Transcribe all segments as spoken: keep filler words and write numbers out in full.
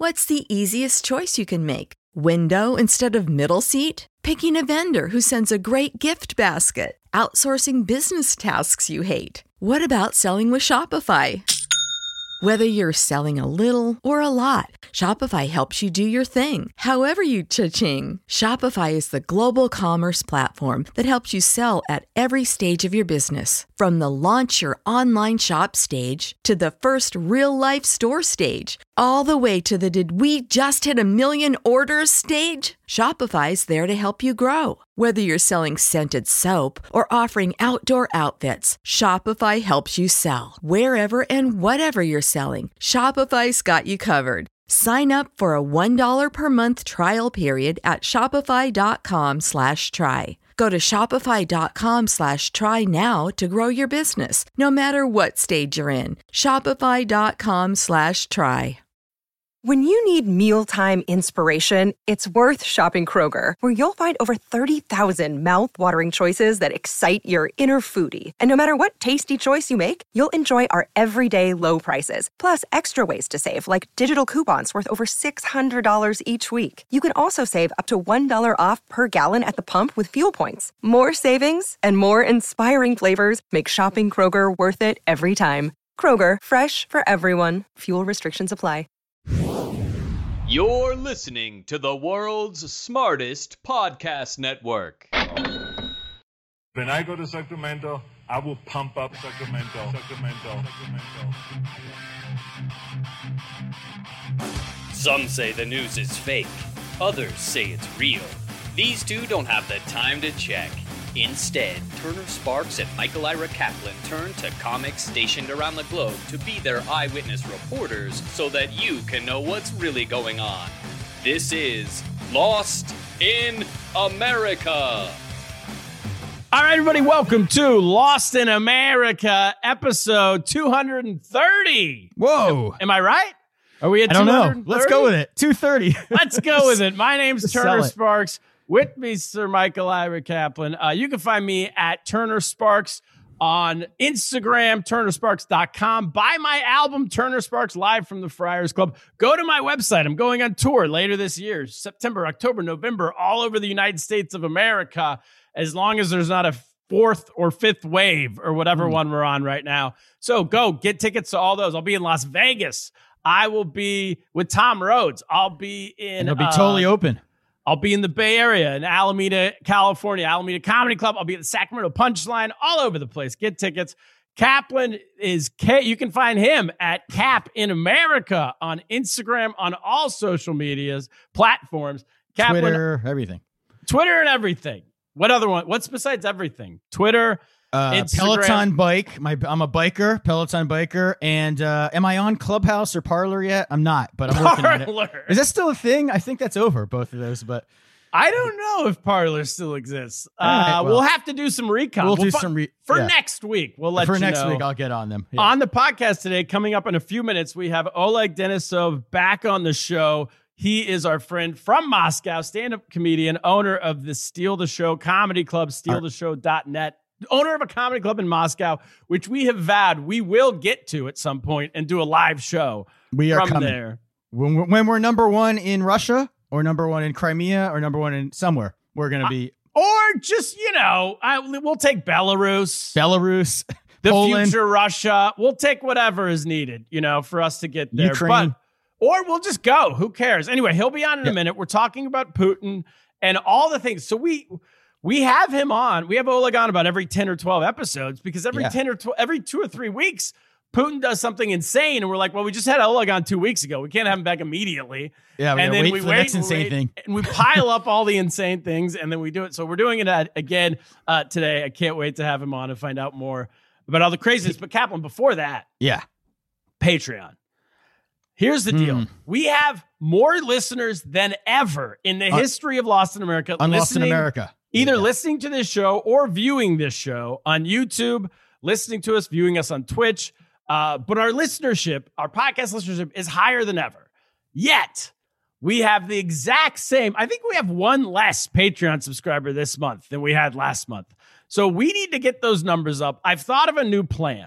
What's the easiest choice you can make? Window instead of middle seat? Picking a vendor who sends a great gift basket? Outsourcing business tasks you hate? What about selling with Shopify? Whether you're selling a little or a lot, Shopify helps you do your thing, however you cha-ching. Shopify is the global commerce platform that helps you sell at every stage of your business. From the launch your online shop stage to the first real-life store stage, all the way to the did we just hit a million orders stage. Shopify's there to help you grow. Whether you're selling scented soap or offering outdoor outfits, Shopify helps you sell. Wherever and whatever you're selling, Shopify's got you covered. Sign up for a one dollar per month trial period at shopify.com slash try. Go to shopify.com slash try now to grow your business, no matter what stage you're in. Shopify.com slash try. When you need mealtime inspiration, it's worth shopping Kroger, where you'll find over thirty thousand mouth-watering choices that excite your inner foodie. And no matter what tasty choice you make, you'll enjoy our everyday low prices, plus extra ways to save, like digital coupons worth over six hundred dollars each week. You can also save up to one dollar off per gallon at the pump with fuel points. More savings and more inspiring flavors make shopping Kroger worth it every time. Kroger, fresh for everyone. Fuel restrictions apply. You're listening to the world's smartest podcast network. When I go to Sacramento, I will pump up Sacramento. Sacramento. Sacramento. Some say the news is fake. Others say it's real. These two don't have the time to check. Instead, Turner Sparks and Michael Ira Kaplan turn to comics stationed around the globe to be their eyewitness reporters so that you can know what's really going on. This is Lost in America. All right, everybody, welcome to Lost in America, episode two hundred thirty. Whoa. Am, am I right? Are we at I don't know. Let's go with it. two thirty. Let's go with it. My name's Sell Turner it. Sparks. With me, Sir Michael Ira Kaplan. Uh, you can find me at Turner Sparks on Instagram, turner sparks dot com. Buy my album, Turner Sparks, live from the Friars Club. Go to my website. I'm going on tour later this year, September, October, November, all over the United States of America, as long as there's not a fourth or fifth wave or whatever mm. one we're on right now. So go get tickets to all those. I'll be in Las Vegas. I will be with Tom Rhodes. I'll be in... And it'll be uh, totally open. I'll be in the Bay Area, in Alameda, California, Alameda Comedy Club. I'll be at the Sacramento Punchline, all over the place. Get tickets. Kaplan is K. You can find him at Cap in America on Instagram, on all social medias platforms. Kaplan, Twitter, everything. Twitter and everything. What other one? What's besides everything? Twitter, uh, Instagram. Peloton bike. My, I'm a biker, Peloton biker. And uh, am I on Clubhouse or Parlor yet? I'm not, but I'm working on it. Is that still a thing? I think that's over, both of those. But I don't know if Parlor still exists. Uh, right, well, we'll have to do some recon. We'll, we'll do fu- some re- for yeah. next week. We'll let for you next know. week. I'll get on them. Yeah. On the podcast today, coming up in a few minutes, we have Oleg Denisov back on the show. He is our friend from Moscow, stand-up comedian, owner of the Steal the Show comedy club, steal the show dot net, owner of a comedy club in Moscow, which we have vowed we will get to at some point and do a live show we are from coming. there. When we're, when we're number one in Russia or number one in Crimea or number one in somewhere, we're going to be. Uh, or just, you know, I, we'll take Belarus. Belarus, the Poland, future Russia. We'll take whatever is needed, you know, for us to get there. Ukraine. But, or we'll just go. Who cares? Anyway, he'll be on in yep. a minute. We're talking about Putin and all the things. So we we have him on. We have Oleg on about every ten or twelve episodes because every yeah. ten or twelve, every two or three weeks, Putin does something insane. And we're like, well, we just had Oleg on two weeks ago. We can't have him back immediately. Yeah, we and then wait we for wait the next and insane wait, thing. and we pile up all the insane things, and then we do it. So we're doing it at, again uh, today. I can't wait to have him on and find out more about all the craziness. But Kaplan, before that, yeah, Patreon. Here's the deal. Mm. We have more listeners than ever in the Un- history of Lost in America. On Lost in America. Either yeah. listening to this show or viewing this show on YouTube, listening to us, viewing us on Twitch. Uh, but our listenership, our podcast listenership is higher than ever. Yet, we have the exact same. I think we have one less Patreon subscriber this month than we had last month. So we need to get those numbers up. I've thought of a new plan.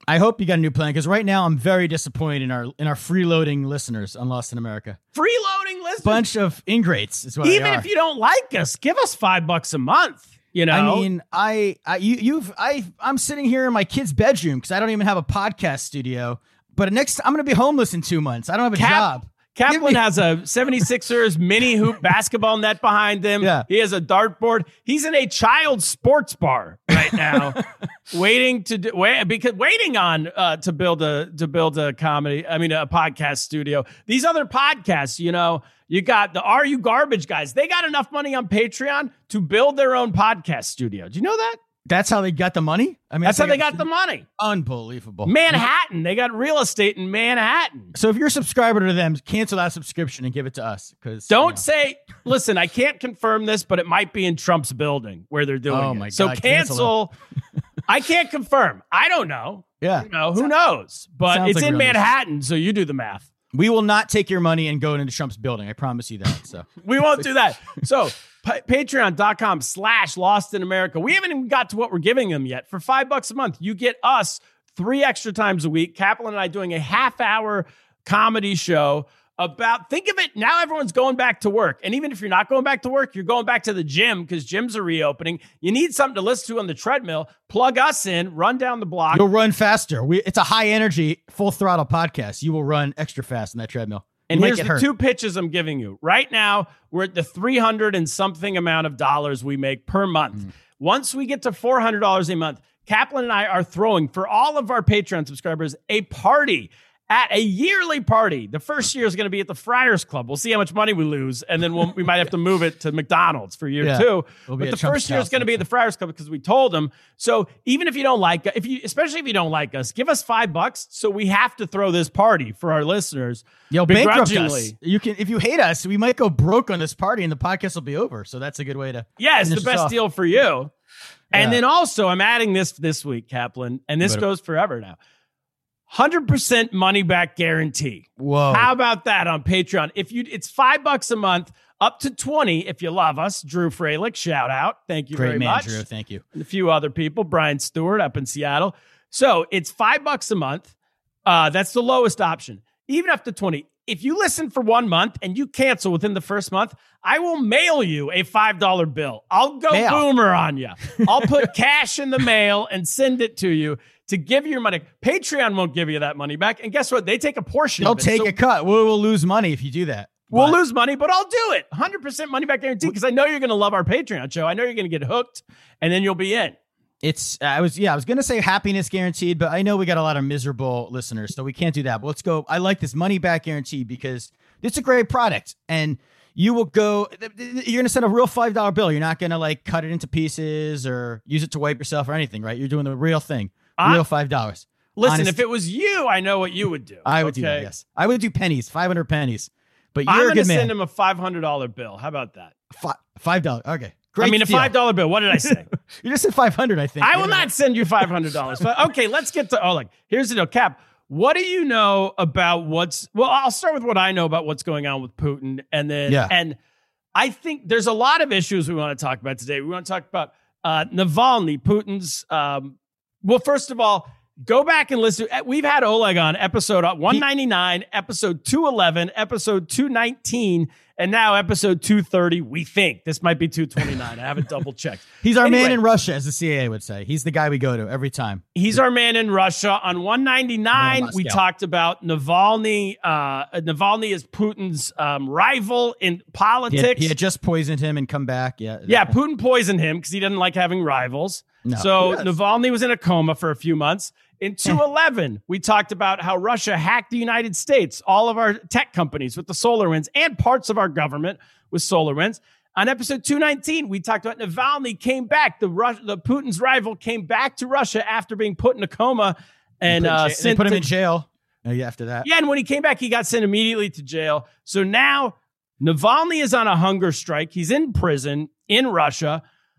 I hope you got a new plan because right now I'm very disappointed in our in our freeloading listeners on Lost in America. Freeloading listeners, bunch of ingrates is what Even they are. if you don't like us, give us five bucks a month. You know, I mean, I, I you, you've, I, I'm sitting here in my kid's bedroom because I don't even have a podcast studio. But next, I'm going to be homeless in two months. I don't have a Cap- job. Kaplan has a seventy-sixers mini hoop basketball net behind him. Yeah. He has a dartboard. He's in a child sports bar right now, waiting to do, wait, because waiting on uh, to build a to build a comedy. I mean, a podcast studio. These other podcasts, you know, you got the Are You Garbage guys. They got enough money on Patreon to build their own podcast studio. Do you know that? That's how they got the money? I mean, That's how they like got the money. Unbelievable. Manhattan. They got real estate in Manhattan. So if you're a subscriber to them, cancel that subscription and give it to us. Because Don't you know. say, listen, I can't confirm this, but it might be in Trump's building where they're doing Oh it. my So God, cancel. cancel I can't confirm. I don't know. Yeah. You know, who knows? But Sounds it's like in real news. Manhattan, so you do the math. We will not take your money and go into Trump's building. I promise you that. So We won't do that. So pa- patreon.com slash Lost in America. We haven't even got to what we're giving them yet. For five bucks a month, you get us three extra times a week. Kaplan and I doing a half hour comedy show about, think of it, now everyone's going back to work. And even if you're not going back to work, you're going back to the gym because gyms are reopening. You need something to listen to on the treadmill. Plug us in, run down the block. you'll run faster. We, it's a high energy, full throttle podcast. You will run extra fast on that treadmill. And You might here's get the hurt. two pitches I'm giving you. Right now, we're at the three hundred and something amount of dollars we make per month. Mm. Once we get to four hundred dollars a month, Kaplan and I are throwing, for all of our Patreon subscribers, a party. At a yearly party. The first year is going to be at the Friars Club. We'll see how much money we lose, and then we'll, we might have to move it to McDonald's for year Yeah. two. We'll be but at the Trump's first year is house going to be at the Friars Club because we told them. So even if you don't like, if you, especially if you don't like us, give us five bucks. So we have to throw this party for our listeners. You'll bankrupt us. begrudgingly. You can, if you hate us, we might go broke on this party and the podcast will be over. So that's a good way to. Yeah, it's the finish us best off. deal for you. And Yeah. then also, I'm adding this this week, Kaplan, and this But- goes forever now. one hundred percent money back guarantee. Whoa. How about that on Patreon? If you, it's five bucks a month, up to twenty if you love us. Drew Freilich, shout out. Thank you Great very man, much. Drew. Thank you. And a few other people, Brian Stewart up in Seattle. So it's five bucks a month. Uh, that's the lowest option. Even up to twenty. If you listen for one month and you cancel within the first month, I will mail you a five dollar bill. I'll go Mail. boomer on you. I'll put cash in the mail and send it to you to give you your money. Patreon won't give you that money back. And guess what? They take a portion They'll of it. take So a cut. We will lose money if you do that. we'll But- lose money, but I'll do it. one hundred percent money back guarantee because I know you're going to love our Patreon show. I know you're going to get hooked and then you'll be in. It's, I was, yeah, I was going to say happiness guaranteed, but I know we got a lot of miserable listeners, so we can't do that. But let's go. I like this money back guarantee because it's a great product and you will go, you're going to send a real five dollar bill. You're not going to like cut it into pieces or use it to wipe yourself or anything, right? You're doing the real thing. I- Real five dollars. Listen, Honest- if it was you, I know what you would do. I would do that, okay? yes. I would do pennies, five hundred pennies. But I'm you're a going to good man. send him a five hundred dollars bill. How about that? Fi- five dollars. Okay. Great I mean, a deal. five dollar bill. What did I say? You just said five hundred, I think. I will Yeah. not send you five hundred dollars. But okay, let's get to, oh, like, here's the deal. Cap, what do you know about what's, well, I'll start with what I know about what's going on with Putin. And then, Yeah. and I think there's a lot of issues we want to talk about today. We want to talk about uh, Navalny, Putin's, um, well, first of all, go back and listen. We've had Oleg on episode one ninety-nine, episode two eleven, episode two nineteen, and now episode two thirty. We think this might be two twenty-nine. I haven't double checked. He's our Anyway. man in Russia, as the C A A would say. He's the guy we go to every time. He's our man in Russia. On one ninety-nine, we Moscow. talked about Navalny. Uh, Navalny is Putin's um, rival in He politics. had, he had just poisoned him and come back. Yeah. yeah, Putin poisoned him because he didn't like having rivals. No. so Yes. Navalny was in a coma for a few months. In two eleven, we talked about how Russia hacked the United States, all of our tech companies with the SolarWinds, and parts of our government with SolarWinds. On episode two nineteen, we talked about Navalny came back. The Rus- the Putin's rival came back to Russia after being put in a coma and Put in uh, jail- they sent put him to- in jail. Uh, yeah, after that. Yeah, and when he came back, he got sent immediately to jail. So now Navalny is on a hunger strike. He's in prison in Russia.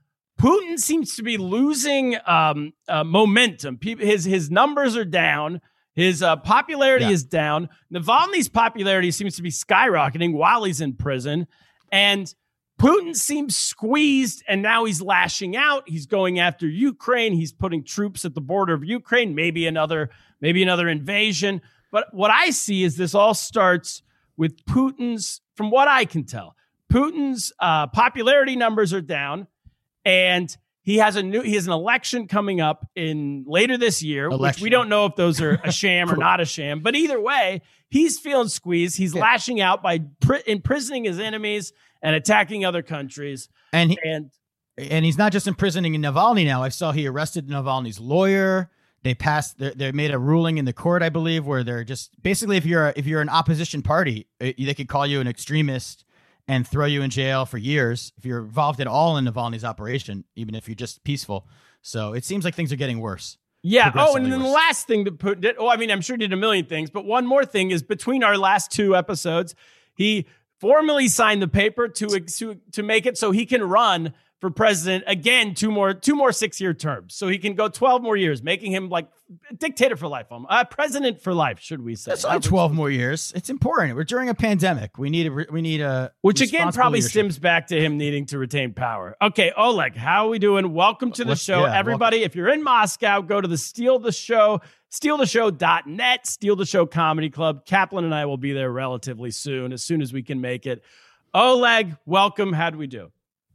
Putin seems to be losing um, uh, momentum. Pe- His his numbers are down. His uh, popularity Yeah. is down. Navalny's popularity seems to be skyrocketing while he's in prison. And Putin seems squeezed, and now he's lashing out. He's going after Ukraine. He's putting troops at the border of Ukraine, maybe another, maybe another invasion. But what I see is this all starts with Putin's, from what I can tell, Putin's uh, popularity numbers are down, and he has a new he has an election coming up in later this year, election. which we don't know if those are a sham or not a sham. But either way, he's feeling squeezed. He's yeah. lashing out by pr- imprisoning his enemies and attacking other countries. And he, and and he's not just imprisoning Navalny now. I saw he arrested Navalny's lawyer. They passed. They made a ruling in the court, I believe, where they're just basically if you're if you're an opposition party, they could call you an extremist and throw you in jail for years if you're involved at all in Navalny's operation, even if you're just peaceful. So it seems like things are getting worse. Yeah. Oh, and then worse. The last thing that Putin did, oh, I mean, I'm sure he did a million things, but one more thing is between our last two episodes, he formally signed the paper to to, to make it so he can run for president again, two more two more six-year terms. So he can go twelve more years, making him like a dictator for life, uh, president for life, should we say. That's only twelve more years. It's important. We're during a pandemic. We need a, we need a Which again probably leadership. stems back to him needing to retain power. Okay, Oleg, how are we doing? Welcome to the Let's, show. Yeah, Everybody, welcome. If you're in Moscow, go to the Steal the Show, steal the show dot net, Steal the Show Comedy Club. Kaplan and I will be there relatively soon, as soon as we can make it. Oleg, welcome. How do we do?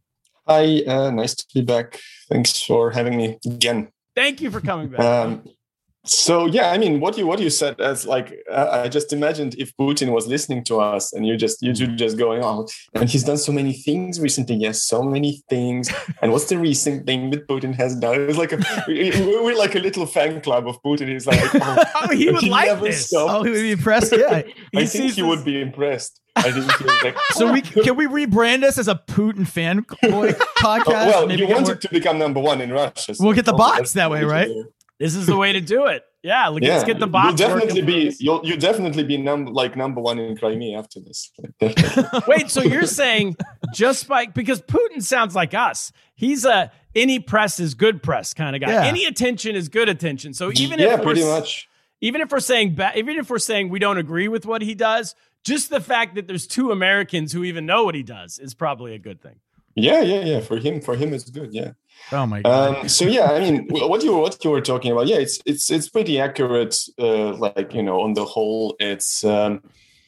Hi, uh, nice to be back. Thanks for having me again. Thank you for coming back. Um, so yeah, I mean, what you what you said as like uh, I just imagined if Putin was listening to us and you just you just going on, and he's done so many things recently. Yes, so many things. And what's the recent thing that Putin has done? It was like a we're like a little fan club of Putin. He's like, oh, oh he would he like this. Stopped. Oh, he would be impressed. Yeah, I think he this. would be impressed. I think he was like, so we can we rebrand us as a Putin fan boy podcast? Oh, well, Maybe you wanted to become number one in Russia. So we'll get the bots that way, right? This is the way to do it. Yeah, let's yeah. get the bots. You'll definitely be you'll you definitely be number like number one in Crimea after this. Definitely. Wait, so you're saying just by because Putin sounds like us. He's a any press is good press kind of guy. Yeah. Any attention is good attention. So even yeah, if pretty much. Even if we're saying ba- even if we're saying we don't agree with what he does, just the fact that there's two Americans who even know what he does is probably a good thing. Yeah, yeah, yeah. For him, for him, it's good. Yeah. Oh my God. Um, so yeah, I mean, what you what you were talking about, yeah, it's it's it's pretty accurate. Uh, like you know, on the whole, it's um,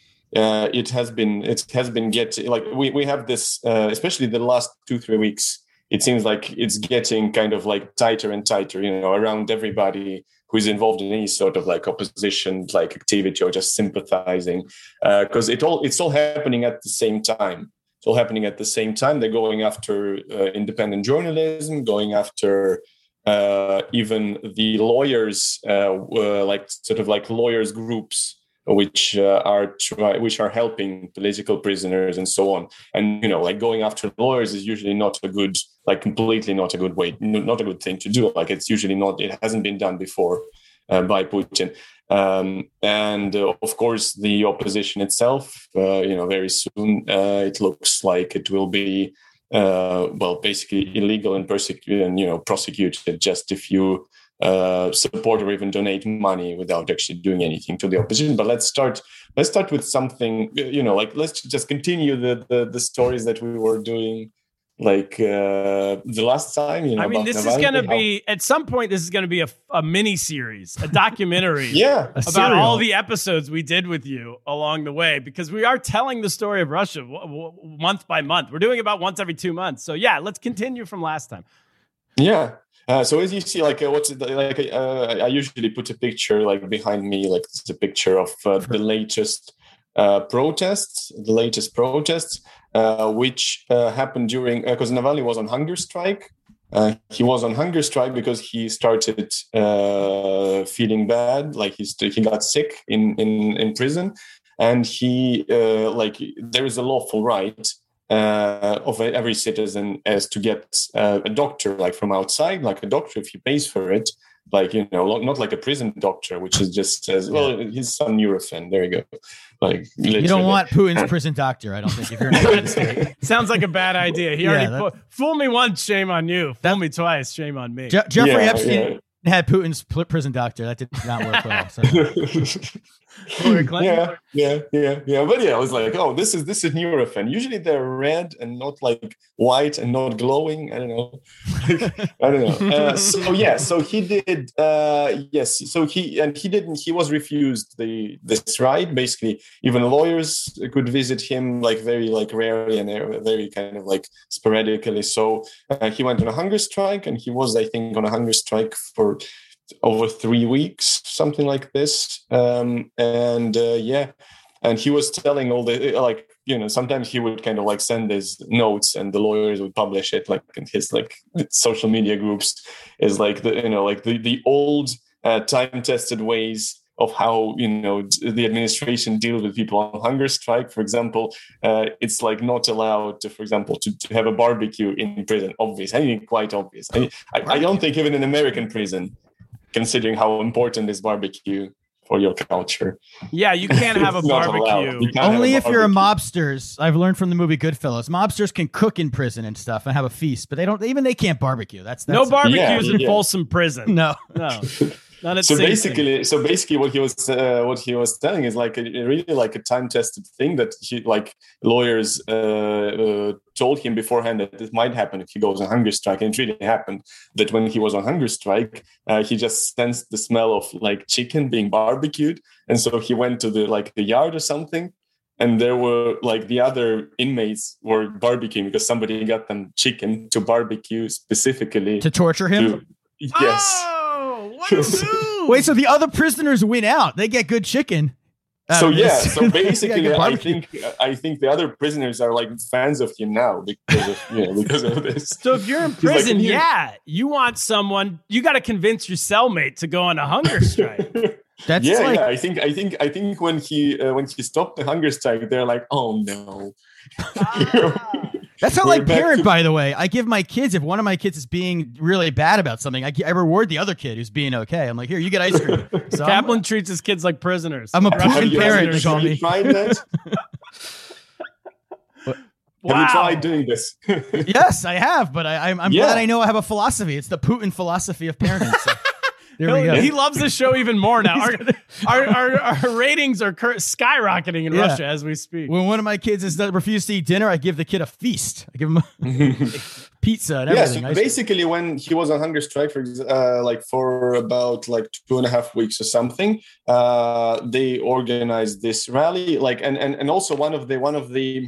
uh, it has been it has been getting like we we have this, uh, especially the last two three weeks. It seems like it's getting kind of like tighter and tighter, you know, around everybody who is involved in any sort of like opposition like activity or just sympathizing, because uh, it all it's all happening at the same time. It's all happening at the same time. They're going after uh, independent journalism, going after uh, even the lawyers, uh, uh, like sort of like lawyers groups, which uh, are try- which are helping political prisoners and so on. And you know, like going after lawyers is usually not a good, like completely not a good way, not a good thing to do. Like it's usually not. It hasn't been done before uh, by Putin. Um, and uh, of course, the opposition itself, uh, you know, very soon uh, it looks like it will be, uh, well, basically illegal and persecuted and, you know, prosecuted just if you uh, support or even donate money without actually doing anything to the opposition. But let's start. Let's start with something, you know, like let's just continue the the, the stories that we were doing. Like uh, the last time, you know. I mean, this Navalny, is going to be at some point. This is going to be a, a mini series, a documentary, yeah, about serial. all the episodes we did with you along the way, because we are telling the story of Russia w- w- month by month. We're doing about once every two months. So yeah, let's continue from last time. Yeah. Uh, so as you see, like uh, what's it, like? Uh, I usually put a picture like behind me, like it's a picture of uh, the latest uh, protests, the latest protests. Uh, which uh, happened during, because uh, Navalny was on hunger strike. Uh, he was on hunger strike because he started uh, feeling bad, like he st- he got sick in, in, in prison. And he, uh, like, there is a lawful right uh, of every citizen as to get uh, a doctor, like from outside, like a doctor if he pays for it. Like, you know, not like a prison doctor, which is just says, well, he's some Nurofen. There you go. Like, literally. You don't want Putin's prison doctor, I don't think. If you're in state. Sounds like a bad idea. He yeah, already that, pu- fooled me once, shame on you. Fool me twice, shame on me. Je- Jeffrey yeah, Epstein yeah. had Putin's pl- prison doctor. That did not work well. So. Hillary Clinton? Yeah, yeah, yeah, yeah. But yeah, I was like, oh, this is this is Nurofen. Usually they're red and not like white and not glowing. I don't know. I don't know. Uh, so yeah, so he did. Uh, yes, so he and he didn't. He was refused the this ride. Basically, even lawyers could visit him like very like rarely and very kind of like sporadically. So uh, he went on a hunger strike, and he was, I think, on a hunger strike for over three weeks, something like this. Um, and uh, yeah, and he was telling all the, like, you know, sometimes he would kind of like send his notes and the lawyers would publish it like in his like social media groups, is like the, you know, like the, the old uh, time tested ways of how, you know, the administration deals with people on hunger strike. For example, uh, it's like not allowed to, for example, to, to have a barbecue in prison. Obvious. I mean, quite obvious. I, I, I don't think even in American prison, considering how important is barbecue for your culture. Yeah, you can't have a barbecue. Only a if you're a barbecue. mobsters. I've learned from the movie Goodfellas. Mobsters can cook in prison and stuff and have a feast, but they don't. Even they can't barbecue. That's, that's no barbecues yeah, in yeah. Folsom Prison. No, no. Not at So Sing basically, Sing. so basically, what he was uh, what he was telling is like a, really like a time tested thing that he like lawyers uh, uh, told him beforehand that this might happen if he goes on hunger strike, and it really happened. That when he was on hunger strike, uh, he just sensed the smell of like chicken being barbecued, and so he went to the like the yard or something, and there were like the other inmates were barbecuing because somebody got them chicken to barbecue specifically to torture him. To, yes. Oh, what a move. Wait, so the other prisoners win out? They get good chicken. out So of yeah, this. so They get basically, good I barbecue. think I think the other prisoners are like fans of him now because of you know because of this. So if you're in He's like, prison, "Here." yeah, you want someone, you got to convince your cellmate to go on a hunger strike. That's yeah, like yeah. I think I think I think when he uh, when he stopped the hunger strike, they're like, oh no. that's how We're like back parent. to- By the way, I give my kids, if one of my kids is being really bad about something, I, I reward the other kid who's being okay. I'm like, here, you get ice cream. So I'm- Kaplan treats his kids like prisoners. I'm a Russian Putin Have you, parent, have they you, call have you me. tried that? Have Wow. you tried doing this? Yes, I have, but I, I'm, I'm Yeah. glad I know I have a philosophy. It's the Putin philosophy of parenting. So, there we He'll- go. He loves the show even more now. Our, our, our, our ratings are cur- skyrocketing in Yeah. Russia as we speak. When one of my kids is refused to eat dinner, I give the kid a feast. I give him a pizza and Yeah, everything. so Ice- basically when he was on hunger strike for ex- uh, like for about like two and a half weeks or something, uh, they organized this rally, like and and, and also one of the one of the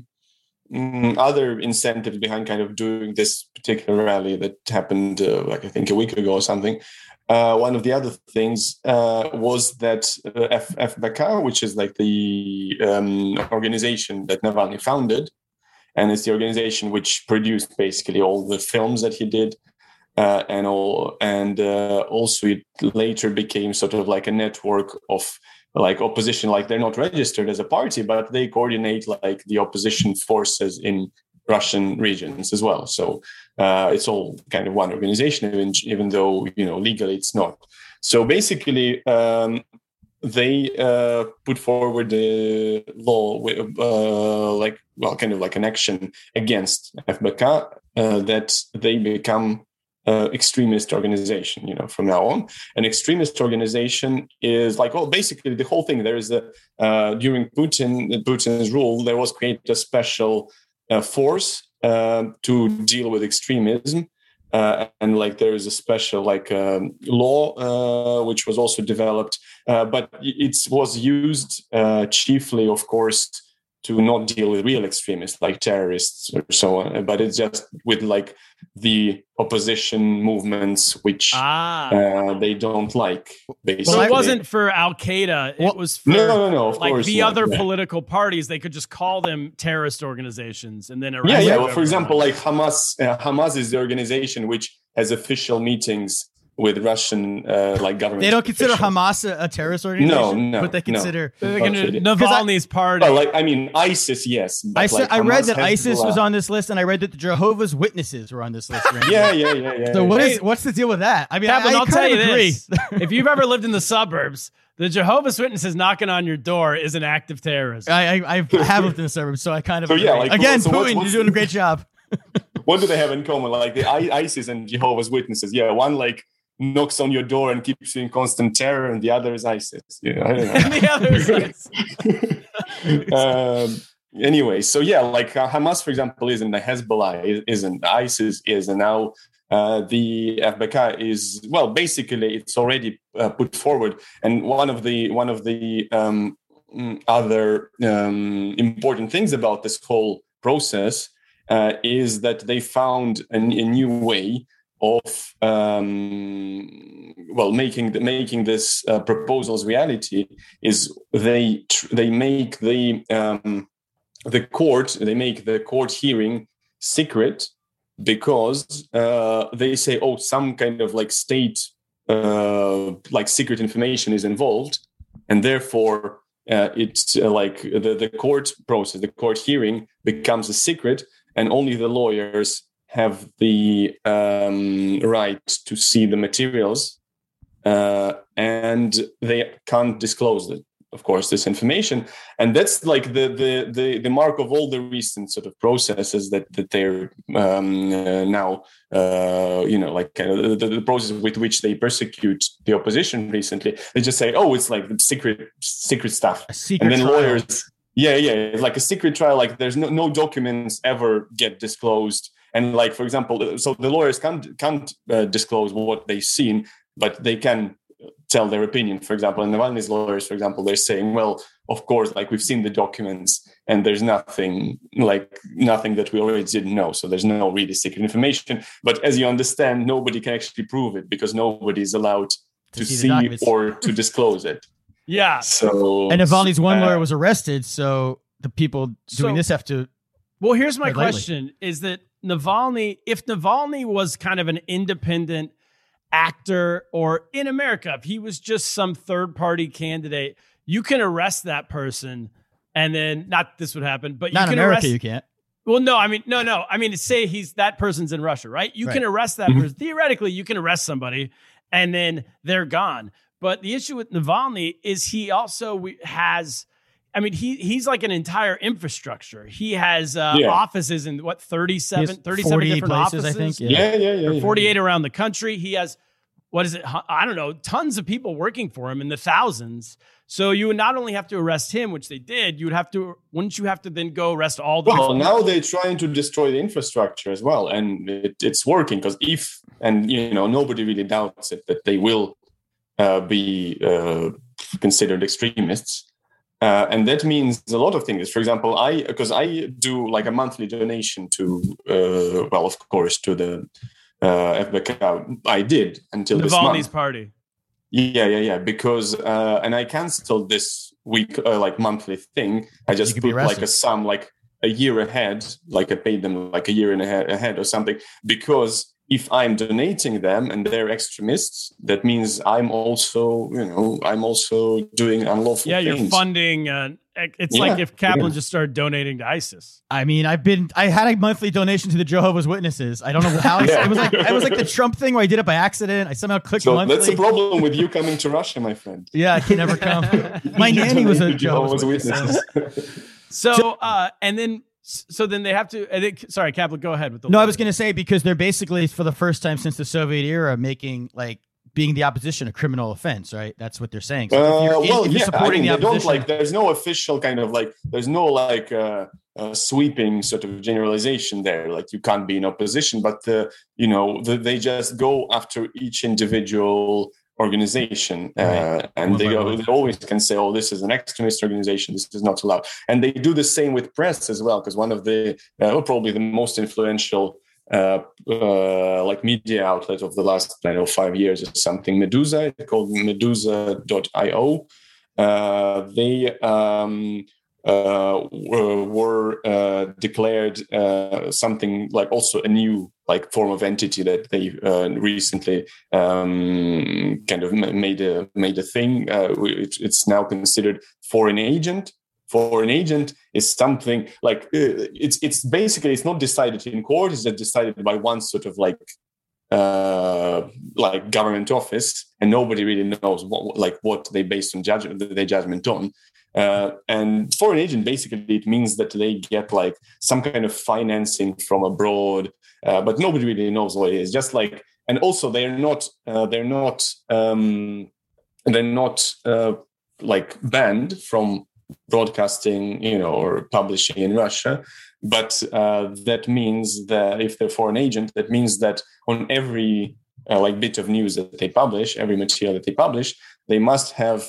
mm, other incentives behind kind of doing this particular rally that happened uh, like I think a week ago or something. Uh, one of the other things uh, was that uh, F- FBK, which is like the um, organization that Navalny founded, and it's the organization which produced basically all the films that he did, uh, and all, and uh, also it later became sort of like a network of like opposition. Like they're not registered as a party, but they coordinate like the opposition forces in Russian regions as well. So uh, it's all kind of one organization, even, even though you know legally it's not. So basically. Um, They uh, put forward a law, with, uh, like well, kind of like an action against F B K uh, that they become uh, extremist organization. You know, from now on, an extremist organization is like well, basically the whole thing. There is a uh, during Putin Putin's rule, there was created a special uh, force uh, to deal with extremism. Uh, and like there is a special like um, law uh, which was also developed, uh, but it was used uh, chiefly, of course, to not deal with real extremists like terrorists or so on. But it's just with like the opposition movements which Ah. uh, they don't like. Basically, So it wasn't for Al Qaeda. It was for no, no, no. Of like course the not, other yeah. political parties. They could just call them terrorist organizations and then arrest Yeah, yeah. Well, whoever for example, they like Hamas, uh, Hamas is the organization which has official meetings with Russian uh, like government. they don't consider officials. Hamas a, a terrorist organization. No, no, but they no. consider. They're gonna- Not really. Navalny's party. Well, like I mean, ISIS, yes. but, I said like, I read Hamas, that ISIS Hezbollah- was on this list, and I read that the Jehovah's Witnesses were on this list. Right? Yeah, yeah, yeah, yeah. So what yeah. is what's the deal with that? I mean, Kaplan, I, I I'll kind tell of you agree. this: if you've ever lived in the suburbs, the Jehovah's Witnesses knocking on your door is an act of terrorism. I, I I have lived in the suburbs, so I kind of So, yeah, agree. like, again, so what's- Putin, what's you're doing the- a great job. What do they have in common? Like the I- ISIS and Jehovah's Witnesses. Yeah, one like knocks on your door and keeps you in constant terror, and the other is ISIS. You know, I don't know. And the other is ISIS. um, anyway, so yeah, like uh, Hamas, for example, isn't, the Hezbollah isn't, ISIS is, and now uh, the F B K is, well, basically it's already uh, put forward. And one of the one of the um, other um, important things about this whole process uh, is that they found a, a new way of um, well making the, making this uh, proposals reality. Is they tr- they make the um, the court they make the court hearing secret, because uh, they say, oh, some kind of like state uh, like secret information is involved, and therefore uh, it's uh, like the the court process, the court hearing becomes a secret, and only the lawyers have the um, right to see the materials, uh, and they can't disclose it, of course, this information. And that's like the the the, the mark of all the recent sort of processes that that they're um, uh, now, uh, you know, like uh, the, the process with which they persecute the opposition recently. They just say, oh, it's like secret secret stuff, A secret and then trial. lawyers, yeah, yeah, it's like a secret trial. Like there's no no documents ever get disclosed. And like, for example, so the lawyers can't can't uh, disclose what they've seen, but they can tell their opinion. For example, and Navalny's lawyers, for example, they're saying, well, of course, like we've seen the documents, and there's nothing like nothing that we already didn't know. So there's no really secret information. But as you understand, nobody can actually prove it, because nobody is allowed to, To see the see documents. or to disclose it. Yeah. So And Navalny's one uh, lawyer was arrested, so the people doing So- this have to. Well, here's my Quite lightly. question: is that Navalny, if Navalny was kind of an independent actor, or in America, if he was just some third party candidate, you can arrest that person, and then not this would happen, but you Not in can America, arrest. you can't. Well, no, I mean, no, no, I mean, say he's that person's in Russia, right? You Right. can arrest that Mhm. person. Theoretically, you can arrest somebody, and then they're gone. But the issue with Navalny is he also we- has. I mean, he he's like an entire infrastructure. He has uh, Yeah. offices in what, thirty-seven, He has thirty-seven forty different places, offices? I think. yeah, yeah, yeah, Or yeah. forty-eight around the country. He has, what is it? hu- I don't know, tons of people working for him in the thousands. So you would not only have to arrest him, which they did, you would have to, wouldn't you have to then go arrest all the Well, now they're trying to destroy the infrastructure as well, and it, it's working, because if, and you know, nobody really doubts it, that they will uh, be uh, considered extremists. Uh, and that means a lot of things. For example, I, because I do like a monthly donation to, uh, well, of course, to the uh, F B K. I did until this Navalny's month. party. Yeah, yeah, yeah. Because uh, and I canceled this week, uh, like monthly thing. I just You could be put like arrested. a sum, like a year ahead, like I paid them like a year and a half ahead or something. Because if I'm donating them and they're extremists, that means I'm also, you know, I'm also doing unlawful Yeah, things. you're funding. Uh, it's Yeah, like if Kaplan yeah. just started donating to ISIS. I mean, I've been. I had a monthly donation to the Jehovah's Witnesses. I don't know how. I, Yeah. It was like it was like the Trump thing where I did it by accident. I somehow clicked So monthly. that's the problem with you coming to Russia, my friend. Yeah, I can never come. My You nanny was a donated Jehovah's Jehovah's Witness. Witnesses. So, uh, and then, so then they have to, I think, sorry, Kaplan, go ahead with the No, I was going to say because they're basically for the first time since the Soviet era making like being the opposition a criminal offense, right? That's what they're saying. So if you're, Uh, in- well, if you're yeah, I supporting mean, the they don't opposition, like. There's no official kind of like. There's no like uh, uh, sweeping sort of generalization there. Like you can't be in opposition, but uh, you know the, they just go after each individual organization, uh, Right. and One they by go. one. They always can say, "Oh, this is an extremist organization. This is not allowed." And they do the same with press as well, because one of the uh, well, probably the most influential. Uh, uh, like media outlet of the last I don't know five years or something, Medusa, called Medusa dot io. Uh, they um, uh, were, were uh, declared uh, something like also a new like form of entity that they uh, recently um, kind of ma- made a made a thing. Uh, it, it's now considered foreign agent. Foreign agent is something like uh, it's it's basically it's not decided in court. It's just decided by one sort of like uh, like government office, and nobody really knows what like what they based on judgment their judgment on. Uh, and foreign agent basically it means that they get like some kind of financing from abroad, uh, but nobody really knows what it is. Just like and also they're not uh, they're not um, they're not uh, like banned from broadcasting, you know, or publishing in Russia. But uh, that means that if they're foreign agent, that means that on every uh, like bit of news that they publish, every material that they publish, they must have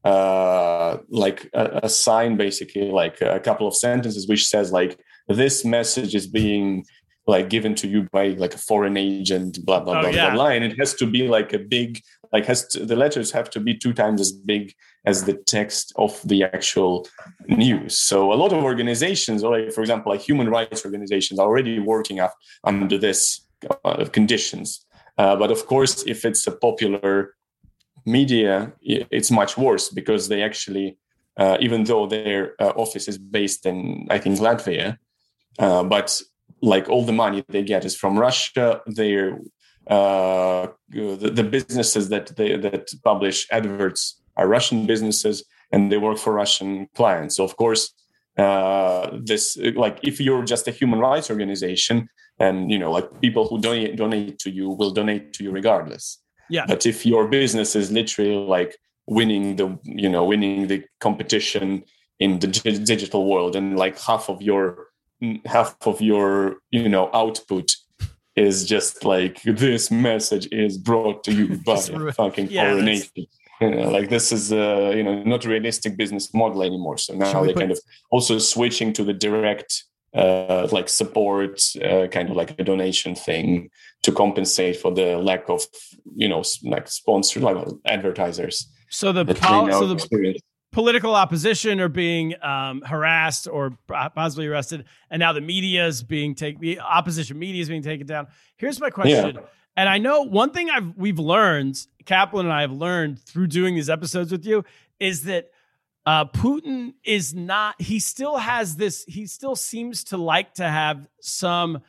uh, like a, a sign, basically like a couple of sentences, which says like, this message is being like given to you by like a foreign agent, blah, blah, oh, blah, yeah. blah, blah. And it has to be like a big, like has to, the letters have to be two times as big as the text of the actual news. So a lot of organizations, or like, for example, like human rights organizations are already working up under this uh, conditions. Uh, but of course, if it's a popular media, it's much worse because they actually, uh, even though their uh, office is based in, I think, Latvia, uh, but like all the money they get is from Russia. They're uh, the, the businesses that they that publish adverts are Russian businesses, and they work for Russian clients. So of course, uh, this like if you're just a human rights organization, and you know, like people who donate donate to you will donate to you regardless. Yeah. But if your business is literally like winning the you know winning the competition in the dig- digital world, and like half of your half of your you know output is just like, this message is brought to you by a fucking yeah, foreign that's... agent. You know, like this is uh, you know not a realistic business model anymore. So now they're put... kind of also switching to the direct uh, like support, uh, kind of like a donation thing to compensate for the lack of you know like sponsor like advertisers. So the pol- so the experience. Political opposition are being um, harassed or possibly arrested, and now the media is being taken. The opposition media is being taken down. Here's my question, yeah. And I know one thing I've we've learned, Kaplan and I have learned through doing these episodes with you, is that uh, Putin is not. He still has this. He still seems to like to have some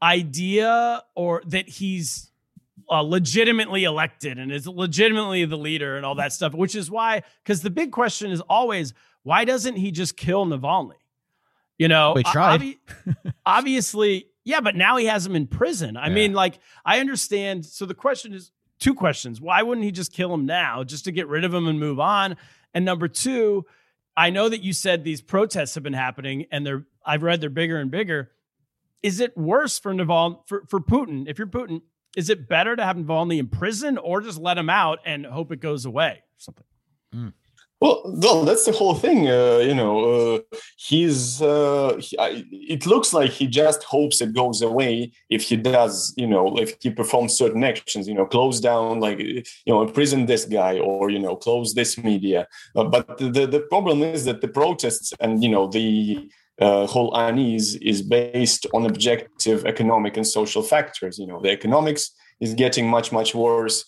idea, or that he's Uh, legitimately elected and is legitimately the leader and all that stuff, which is why, because the big question is always, why doesn't he just kill Navalny? You know, we tried. Obvi- obviously, yeah, but now he has him in prison. I yeah. mean, like, I understand. So the question is two questions. Why wouldn't he just kill him now just to get rid of him and move on? And number two, I know that you said these protests have been happening and they're, I've read they're bigger and bigger. Is it worse for Navalny, for, for Putin? If you're Putin, is it better to have Navalny in prison or just let him out and hope it goes away or something? Mm. Well, well, that's the whole thing. Uh, you know, uh, he's. Uh, he, I, it looks like he just hopes it goes away if he does. You know, if he performs certain actions. You know, close down, like you know, imprison this guy, or you know, close this media. Uh, but the the problem is that the protests and you know the. Uh, whole unease is based on objective economic and social factors. You know, the economics is getting much, much worse.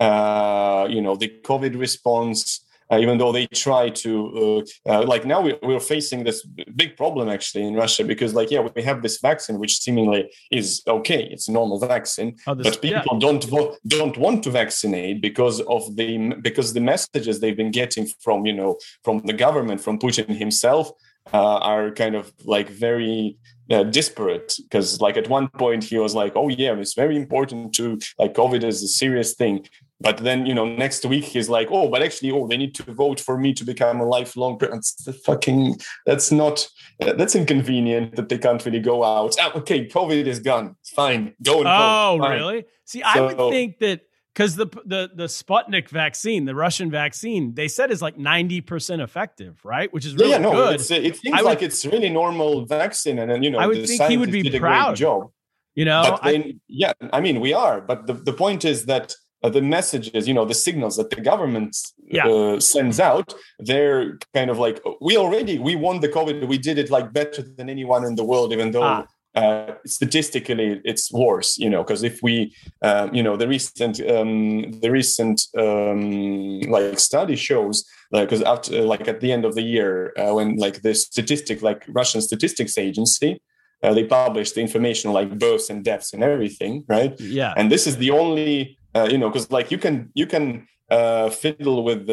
Uh, you know, the COVID response, uh, even though they try to, uh, uh, like now we, we're facing this big problem actually in Russia because like, yeah, we have this vaccine, which seemingly is okay. It's a normal vaccine, oh, this, but people yeah. don't vo- don't want to vaccinate because of the, because the messages they've been getting from, you know, from the government, from Putin himself, Uh, are kind of like very uh, disparate because like at one point he was like, oh yeah, it's very important to like COVID is a serious thing. But then, you know, next week he's like, oh, but actually, oh, they need to vote for me to become a lifelong pre-. It's the fucking, that's not, uh, that's inconvenient that they can't really go out. Ah, okay, COVID is gone. It's fine. Go and oh, vote. Oh, really? See, I so, would think that because the, the the Sputnik vaccine, the Russian vaccine, they said is like ninety percent effective, right? Which is really yeah, yeah, no, good. It's, it seems would, like it's really normal vaccine. And then, you know, I would the think he would be did proud. A great job. You know? But then, I, yeah, I mean, we are. But the, the point is that uh, the messages, you know, the signals that the government yeah. uh, sends out, they're kind of like, we already, we won the COVID. We did it like better than anyone in the world, even though... Ah. Uh, statistically, it's worse, you know, because if we, um, you know, the recent, um, the recent, um, like study shows, because uh, after, like at the end of the year, uh, when like the statistic, like Russian Statistics Agency, uh, they published the information like births and deaths and everything, right? Yeah. And this is the only, uh, you know, because like you can, you can uh, fiddle with um,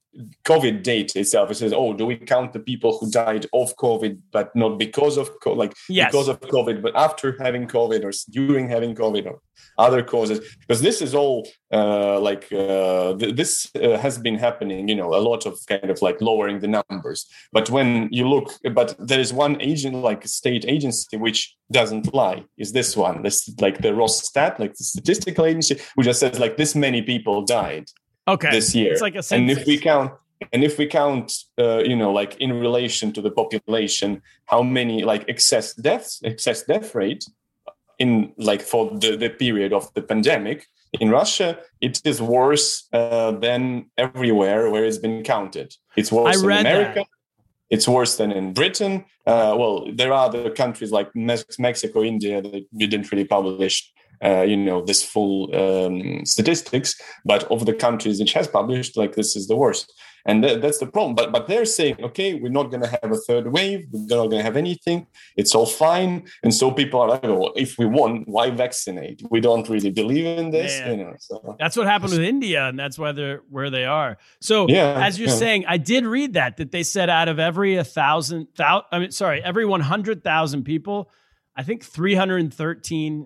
COVID date itself. It says, oh, do we count the people who died of COVID, but not because of co- like yes. because of COVID, but after having COVID or during having COVID or other causes? Because this is all uh, like uh, th- this uh, has been happening. You know, a lot of kind of like lowering the numbers. But when you look, but there is one agent, like state agency, which doesn't lie. Is this one? This like the Rosstat, like the statistical agency, which just says like this many people died. Okay. This year, it's like a and if we count, and if we count, uh, you know, like in relation to the population, how many like excess deaths, excess death rate in like for the, the period of the pandemic in Russia, it is worse uh, than everywhere where it's been counted. It's worse in America. That. It's worse than in Britain. Uh, well, there are other countries like Mexico, India that didn't really publish. Uh, you know, this full um, statistics, but of the countries which has published, like this is the worst. And th- that's the problem. But but they're saying, okay, we're not going to have a third wave. We're not going to have anything. It's all fine. And so people are like, oh, if we want, why vaccinate? We don't really believe in this. Man. You know, so. That's what happened with India, and that's why they're where they are. So yeah, as you're yeah. saying, I did read that, that they said out of every a thousand, thou- I mean, sorry, every one hundred thousand people, I think three hundred thirteen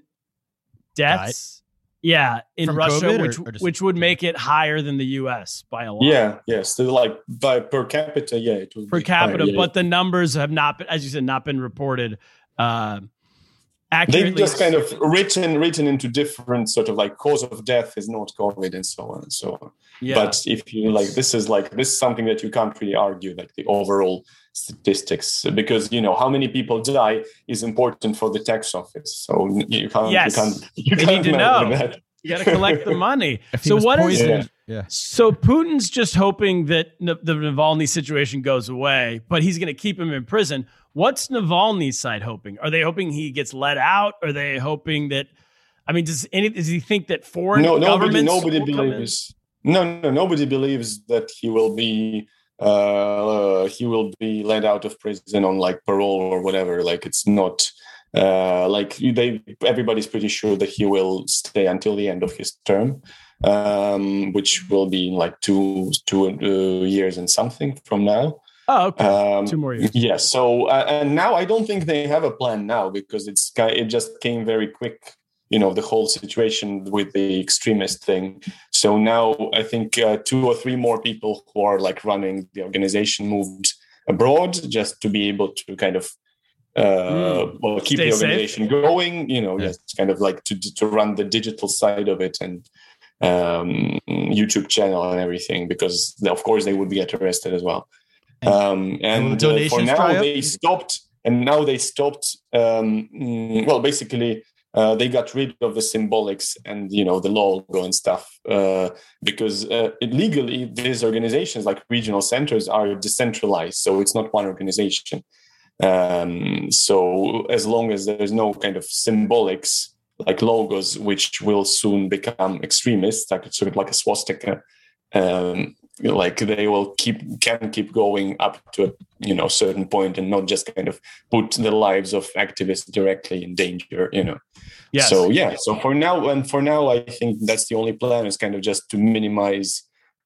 deaths, died? yeah, in From Russia, COVID which or, or just, which would make it higher than the U S by a lot. Yeah, yes, so like by per capita, yeah, it would per be capita, higher, yeah, but yeah. the numbers have not been, as you said, not been reported uh, accurately. They've just kind of written written into different sort of like cause of death is not COVID and so on and so on. Yeah. But if you like, this is like this is something that you can't really argue, like the overall statistics, because you know how many people die is important for the tax office. So you can't. Yes. You can't. You They can't need to meddle know. with that. You got to collect the money. If he So was what is? poisoned, yeah. yeah. So Putin's just hoping that N- the Navalny situation goes away, but he's going to keep him in prison. What's Navalny's side hoping? Are they hoping he gets let out? Are they hoping that? I mean, does any does he think that foreign No, nobody. governments Nobody will come in? believes. No, no, nobody believes that he will be. Uh, he will be let out of prison on like parole or whatever. Like it's not. Uh, like they, everybody's pretty sure that he will stay until the end of his term, um, which will be in like two two uh, years and something from now. Oh, okay. Um, Two more years. Yeah. So uh, and now I don't think they have a plan now because it's it just came very quick. You know, the whole situation with the extremist thing. So now I think uh, two or three more people who are like running the organization moved abroad just to be able to kind of. Uh, mm. Well, keep Stay the organization safe. going, you know, yeah. Just kind of like to to run the digital side of it and um, YouTube channel and everything, because of course they would get arrested as well. Um, and uh, for now they stopped, and now they stopped. Um, well, basically, uh, they got rid of the symbolics and you know the logo and stuff uh, because uh, legally these organizations like regional centers are decentralized, so it's not one organization. Um, so as long as there's no kind of symbolics like logos, which will soon become extremists, like sort of like a swastika, um, like they will keep can keep going up to a you know certain point and not just kind of put the lives of activists directly in danger, you know. Yes. So yeah, so for now and for now, I think that's the only plan is kind of just to minimize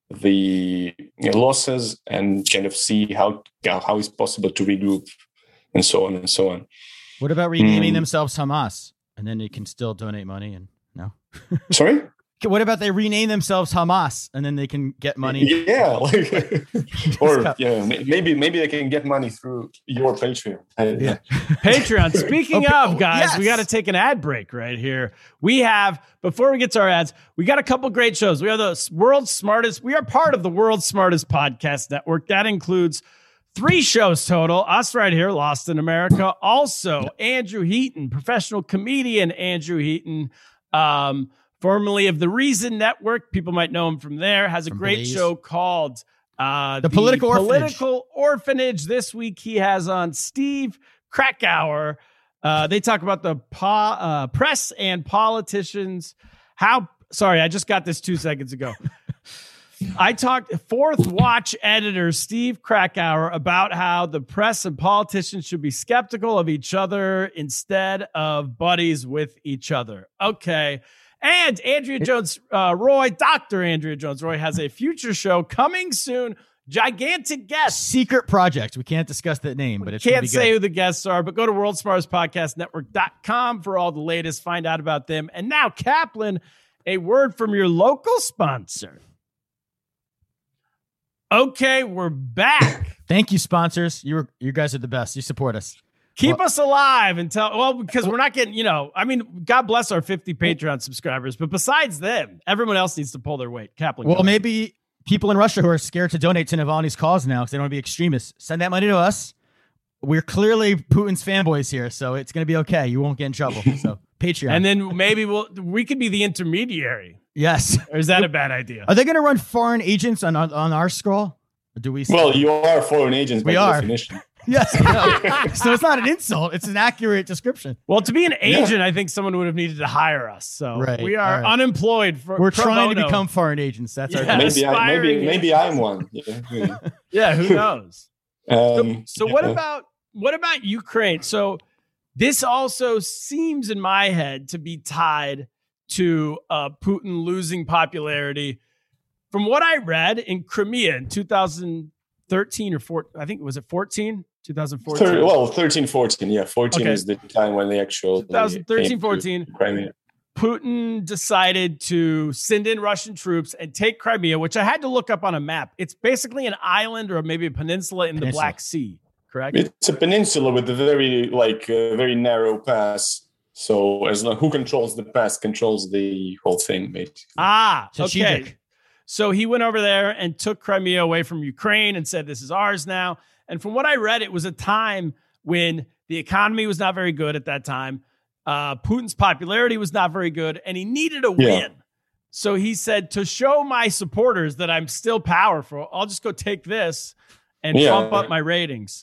the you know, losses and kind of see how how it's possible to regroup. And so on and so on. What about renaming mm. themselves Hamas, and then they can still donate money? And no, sorry. What about they rename themselves Hamas, and then they can get money? Yeah, like, or yeah, maybe maybe they can get money through your Patreon. Yeah. Patreon. Speaking okay. of, guys, yes. we got to take an ad break right here. We have before we get to our ads, we got a couple great shows. We are the world's smartest. We are part of the world's smartest podcast network. That includes. Three shows total. Us right here, Lost in America. Also, Andrew Heaton, professional comedian Andrew Heaton, um, formerly of the Reason Network. People might know him from there. Has a from great Blaze. show called uh, The, the Political, Political Orphanage. Orphanage. This week he has on Steve Krakauer. Uh, they talk about the po- uh, press and politicians. How? Sorry, I just got this two seconds ago. I talked Fourth Watch editor Steve Krakauer about how the press and politicians should be skeptical of each other instead of buddies with each other. Okay. And Andrea Jones uh, Roy, Doctor Andrea Jones Roy, has a future show coming soon. Gigantic guests. Secret project. We can't discuss that name, but it's Can't be say good. who the guests are, but go to world smartest podcast network dot com for all the latest. Find out about them. And now, Kaplan, a word from your local sponsor. Okay, we're back. Thank you, sponsors. You you guys are the best. You support us. Keep well, us alive until, well, because we're not getting, you know, I mean, God bless our fifty Patreon subscribers, but besides them, everyone else needs to pull their weight. Kaplan. Well, maybe people in Russia who are scared to donate to Navalny's cause now because they don't want to be extremists, send that money to us. We're clearly Putin's fanboys here, so it's going to be okay. You won't get in trouble. So Patreon. And then maybe we'll, we could be the intermediary. Yes. Or is that a bad idea? Are they going to run foreign agents on, on, on our scroll? Or do we? Well, you are foreign agents by We are. definition. Yes. No. So it's not an insult. It's an accurate description. Well, to be an agent, yeah. I think someone would have needed to hire us. So right. we are right. unemployed. For We're pro trying bono. to become foreign agents. That's yeah, our maybe I, maybe maybe I'm one. Yeah, yeah. yeah who knows? um, so so yeah. what about what about Ukraine? So this also seems in my head to be tied to uh, Putin losing popularity. From what I read in Crimea in two thousand thirteen or fourteen, I think it was it fourteen, twenty fourteen. Thir- well, thirteen, fourteen. Yeah, fourteen okay. is the time when the actual twenty thirteen, fourteen. Crimea. Putin decided to send in Russian troops and take Crimea, which I had to look up on a map. It's basically an island or maybe a peninsula in peninsula. the Black Sea, correct? It's a peninsula with a very like uh, very narrow pass. So as long who controls the pass controls the whole thing, basically. Ah, Strategic. okay. So he went over there and took Crimea away from Ukraine and said, this is ours now. And from what I read, it was a time when the economy was not very good at that time. Uh, Putin's popularity was not very good, and he needed a win. Yeah. So he said, to show my supporters that I'm still powerful, I'll just go take this and yeah. bump up my ratings.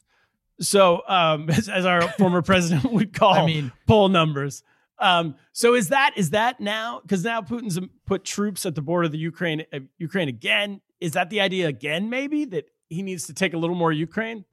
So um, as, as our former president would call I mean, poll numbers. Um, so is that is that now, because now Putin's put troops at the border of the Ukraine, uh, Ukraine again. Is that the idea again, maybe, that he needs to take a little more Ukraine?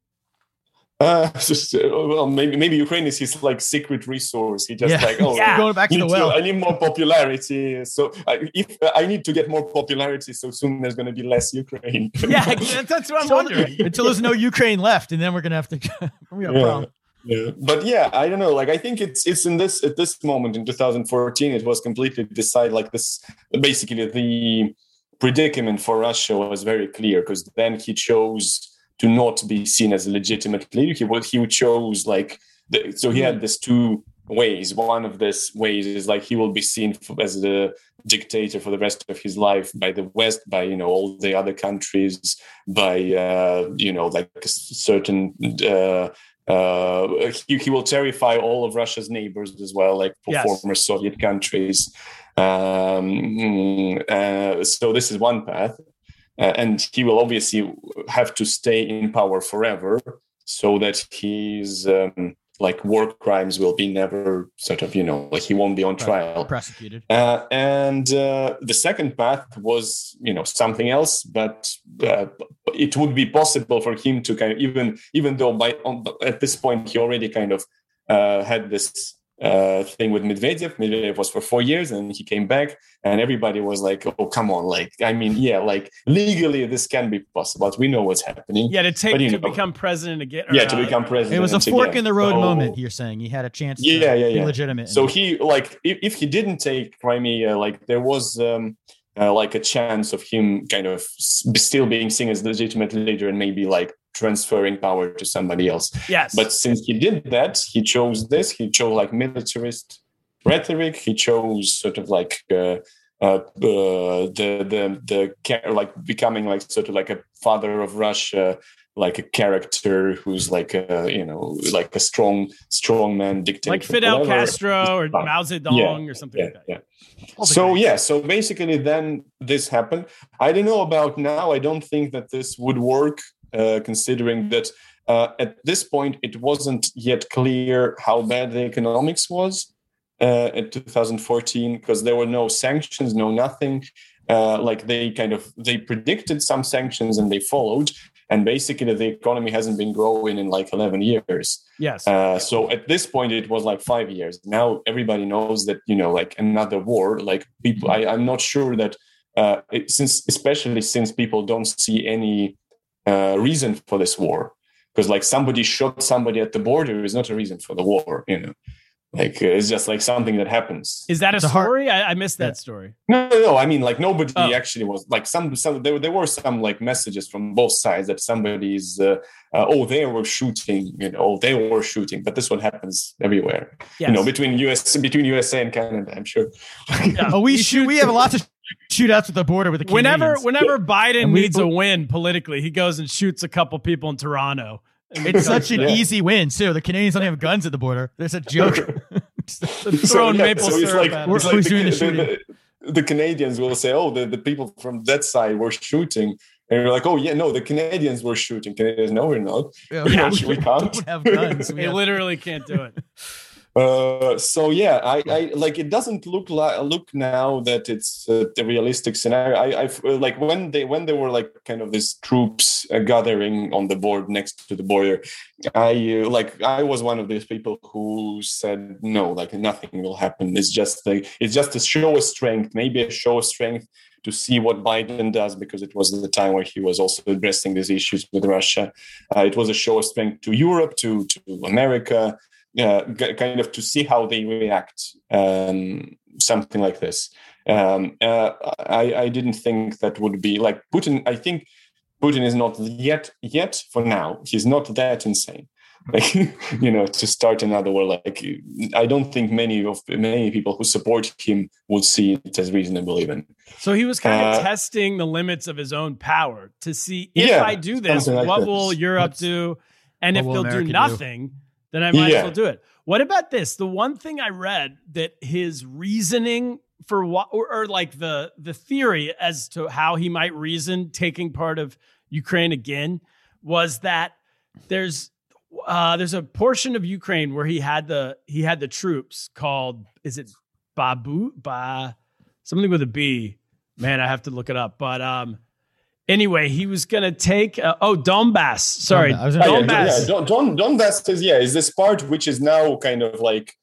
Uh, just, uh, well, maybe maybe Ukraine is his like secret resource. He just yeah. like, oh, yeah. going back to need the well. To, I need more popularity. So uh, if uh, I need to get more popularity, so soon there's going to be less Ukraine. Yeah, that's, that's what I'm wondering. Until there's no Ukraine left, and then we're going to have to. we have a yeah. problem. Yeah. But yeah, I don't know. Like, I think it's it's in this at this moment in two thousand fourteen, it was completely decided. Like this, basically, the predicament for Russia was very clear because then he chose to not be seen as a legitimate leader. He would he chose like the, so he had these two ways. One of these ways is like he will be seen as the dictator for the rest of his life by the West, by you know all the other countries, by uh, you know like certain. Uh, Uh, he, he will terrify all of Russia's neighbors as well, like yes. former Soviet countries. Um, uh, so this is one path. Uh, and he will obviously have to stay in power forever so that his um, like war crimes will be never sort of, you know, like he won't be on trial. Prosecuted. Uh, and uh, the second path was, you know, something else, but uh, it would be possible for him to kind of, even, even though by on, at this point he already kind of uh, had this uh, thing with Medvedev. Medvedev was for four years and he came back and everybody was like, oh, come on. Like, I mean, yeah, like legally this can be possible. We know what's happening. Yeah, to take but, to know, become president again. Yeah, to become president. It was a fork again. in the road so, moment, you're saying. He had a chance to yeah, yeah, be yeah. legitimate. So he, like, if, if he didn't take Crimea, like, there was, um, uh, like, a chance of him kind of still being seen as legitimate leader and maybe, like, transferring power to somebody else. Yes. But since he did that, he chose this. He chose, like, militarist rhetoric. He chose sort of, like, uh, Uh, uh, the the the like becoming like sort of like a father of Russia, like a character who's like a you know like a strong strong man dictator, like Fidel whatever. Castro or Mao Zedong yeah, or something yeah, like that. Yeah. So yeah, so basically then this happened. I don't know about now. I don't think that this would work, uh, considering that uh, at this point it wasn't yet clear how bad the economics was. Uh, in two thousand fourteen, because there were no sanctions, no nothing. Uh, like they kind of they predicted some sanctions and they followed, and basically the economy hasn't been growing in like eleven years. Yes. Uh, so at this point, it was like five years. Now everybody knows that, you know, like another war, like people, I, I'm not sure that uh, it, since, especially since people don't see any uh, reason for this war, because like somebody shot somebody at the border is not a reason for the war, you know. Like, uh, it's just like something that happens. Is that a It's a hard- story? I, I missed that story. No, no, no. I mean, like nobody Oh. actually was like some, some there, there were some like messages from both sides that somebody's, uh, uh, oh, they were shooting, you know, they were shooting, but this one happens everywhere, Yes. you know, between U S, between U S A and Canada, I'm sure. Yeah. Oh, we You shoot. shoot We have lots of shootouts at the border with the Whenever, Canadians. whenever Biden And we- needs a win politically, he goes and shoots a couple people in Toronto. It's such an Yeah. easy win too. The Canadians don't have guns at the border. There's a joke. Throwing yeah, maple so it's syrup like, at We're- it's him. like who's the, doing the the- shooting? the- the Canadians will say, oh, the, the people from that side were shooting. And you're like, oh, yeah, no, the Canadians were shooting. Canadians, no, we're not. Yeah, You know, we we can't. don't have guns. We They have- literally can't do it. Uh, so yeah, I, I like it doesn't look like look now that it's uh, the realistic scenario. I, I feel like when they when there were like kind of these troops uh, gathering on the board next to the border, I uh, like I was one of these people who said no, like nothing will happen. It's just like it's just a show of strength, maybe a show of strength to see what Biden does, because it was the time where he was also addressing these issues with Russia. Uh, it was a show of strength to Europe, to to America. Uh, g- kind of to see how they react, um, something like this. Um, uh, I, I didn't think that would be like Putin. I think Putin is not yet, yet for now, he's not that insane. Like, you know, to start another war, like I don't think many of many people who support him would see it as reasonable even. So he was kind of Uh, testing the limits of his own power to see if Yeah, I do this, something like what this. will Europe What's- do? And what if will they'll America do do? nothing, then I might Yeah. as well do it. What about this? The one thing I read that his reasoning for what, or, or like the the theory as to how he might reason taking part of Ukraine again, was that there's uh, there's a portion of Ukraine where he had the he had the troops called, is it Babu ba something with a B? Man, I have to look it up. But um, anyway, he was gonna take uh, oh Donbass. Sorry, Donbass. I was gonna- Oh, yeah, Donbass. yeah, Don, Don, Donbass is yeah is this part which is now kind of like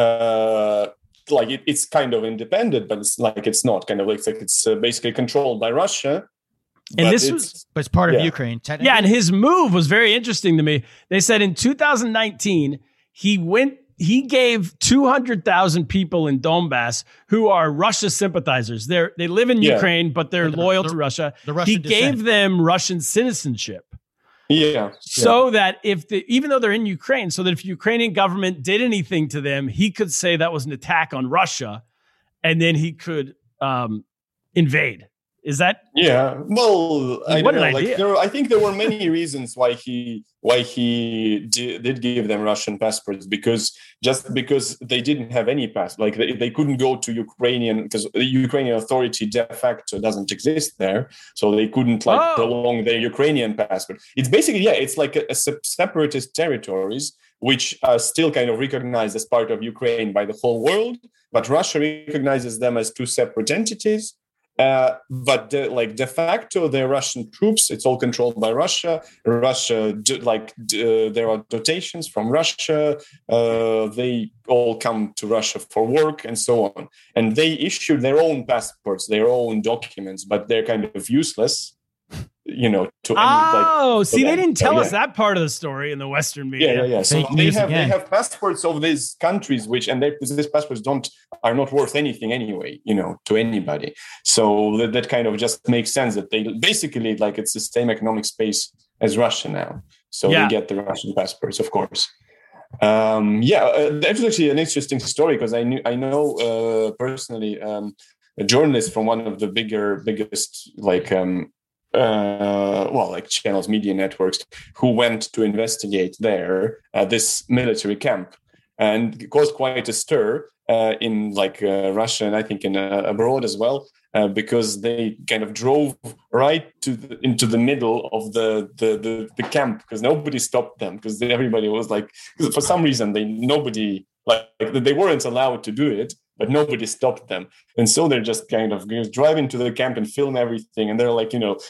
uh like it, it's kind of independent, but it's like it's not kind of like it's, like it's uh, basically controlled by Russia. And but this it's- was but it's part of Yeah. Ukraine. Technically. Yeah, and his move was very interesting to me. They said in two thousand nineteen, he went, he gave two hundred thousand people in Donbass who are Russia sympathizers. They're, they live in Yeah. Ukraine, but they're But the- loyal the- to Russia. the Russian he gave descent. them Russian citizenship. yeah So that if the, even though they're in Ukraine, so that if Ukrainian government did anything to them, he could say that was an attack on Russia, and then he could um, invade. Is that Yeah, well, I What don't an know. Like, idea. there, I think there were many reasons why he why he di- did give them Russian passports, because just because they didn't have any pass, like they, they couldn't go to Ukrainian, because the Ukrainian authority de facto doesn't exist there, so they couldn't like Oh. prolong their Ukrainian passport. It's basically yeah, it's like a, a se- separatist territories which are still kind of recognized as part of Ukraine by the whole world, but Russia recognizes them as two separate entities. Uh, but de, like de facto, they're Russian troops. It's all controlled by Russia. Russia, d- like d- uh, there are dotations from Russia. Uh, they all come to Russia for work and so on. And they issue their own passports, their own documents, but they're kind of useless. You know, to any, like, oh, see, for they them. didn't tell So, us yeah. that part of the story in the Western Yeah, media. yeah, yeah. So Fake they news have again. they have passports of these countries, which and they, these passports don't are not worth anything anyway, you know, to anybody. So that, that kind of just makes sense that they basically like it's the same economic space as Russia now. So Yeah. they get the Russian passports, of course. Um, yeah, uh, that's actually an interesting story because I knew I know uh, personally um, a journalist from one of the bigger biggest like. Um, uh, well, like channels, media networks, who went to investigate there uh, this military camp, and it caused quite a stir uh, in like uh, Russia and I think in uh, abroad as well, uh, because they kind of drove right to the, into the middle of the the the, the camp because nobody stopped them because everybody was like for some reason they nobody like they weren't allowed to do it. but nobody stopped them. And so they're just kind of driving to the camp and film everything. And they're like, you know,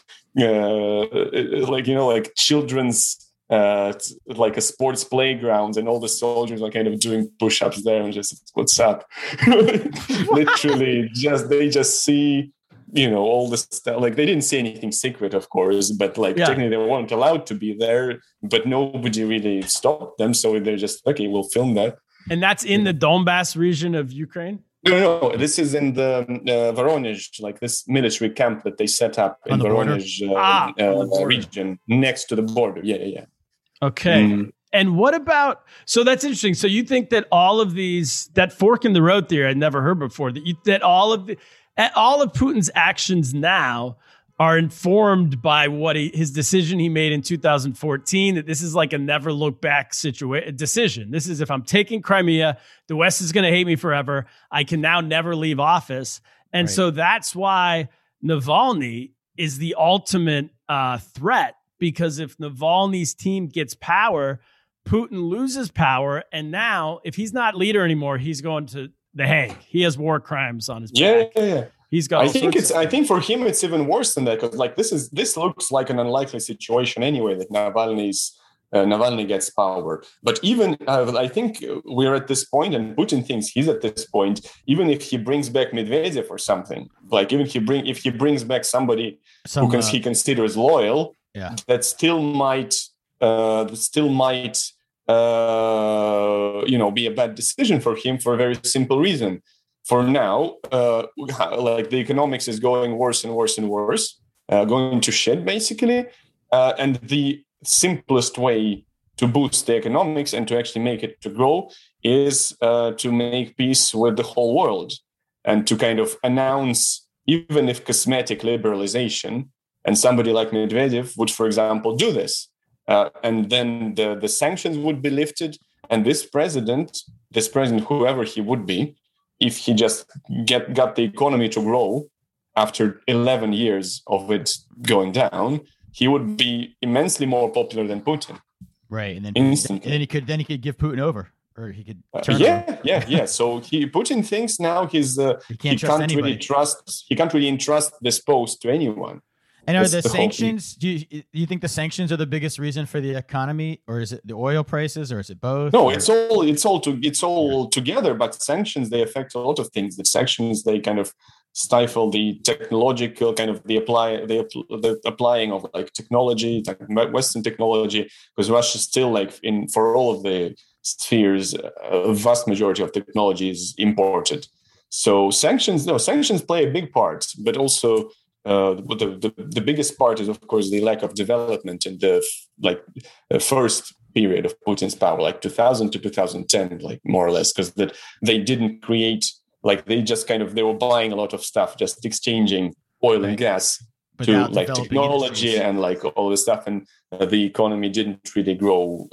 uh, like, you know, like children's, uh, like a sports playground, and all the soldiers are kind of doing push-ups there and just, what's up? Literally just, they just see, you know, all this stuff. Like they didn't say anything secret, of course, but like yeah. technically they weren't allowed to be there, but nobody really stopped them. So they're just, okay, we'll film that. And that's in the Donbass region of Ukraine? No, no, no. This is in the uh, Voronezh, like this military camp that they set up in Voronezh uh, ah, uh, region next to the border. Yeah, yeah, yeah. Okay. Mm. And what about, so that's interesting. So you think that all of these, that fork in the road theory I'd never heard before, that you, that all of the, all of Putin's actions now are informed by what he, his decision he made in two thousand fourteen, that this is like a never look back situation decision. This is, if I'm taking Crimea, the West is going to hate me forever. I can now never leave office. And right. so that's why Navalny is the ultimate uh, threat, because if Navalny's team gets power, Putin loses power. And now if he's not leader anymore, he's going to the Hague. He has war crimes on his back. Yeah, yeah, yeah. He's got. I think it's. Of- I think for him it's even worse than that, because like this is this looks like an unlikely situation anyway, that Navalny's uh, Navalny gets power. But even uh, I think we're at this point, and Putin thinks he's at this point. Even if he brings back Medvedev or something, like even if he bring if he brings back somebody Some, who can, uh, he considers loyal, yeah, that still might uh, still might uh, you know be a bad decision for him for a very simple reason. For now, uh, like the economics is going worse and worse and worse, uh, going to shit basically. Uh, and the simplest way to boost the economics and to actually make it to grow is uh, to make peace with the whole world and to kind of announce, even if cosmetic liberalization. And somebody like Medvedev would, for example, do this. Uh, and then the, the sanctions would be lifted. And this president, this president, whoever he would be, if he just get got the economy to grow after eleven years of it going down, he would be immensely more popular than Putin. Right, and then instantly, and then he could then he could give Putin over, or he could. Turn uh, yeah, over. yeah, yeah. So he Putin thinks now he's uh, he can't, he can't really trust he can't really entrust this post to anyone. And are That's the, the sanctions? Do you, do you think the sanctions are the biggest reason for the economy, or is it the oil prices, or is it both? No, or? it's all it's all to it's all yeah. together. But sanctions, they affect a lot of things. The sanctions, they kind of stifle the technological kind of the apply the, the applying of like technology, Western technology, because Russia still like in for all of the spheres, a vast majority of technology is imported. So sanctions, no sanctions play a big part, but also. Uh, the, the the biggest part is, of course, the lack of development in the like the first period of Putin's power, like two thousand to two thousand ten, like more or less, because that they didn't create like they just kind of they were buying a lot of stuff, just exchanging oil right. and gas to like technology industries. And like all this stuff, and uh, the economy didn't really grow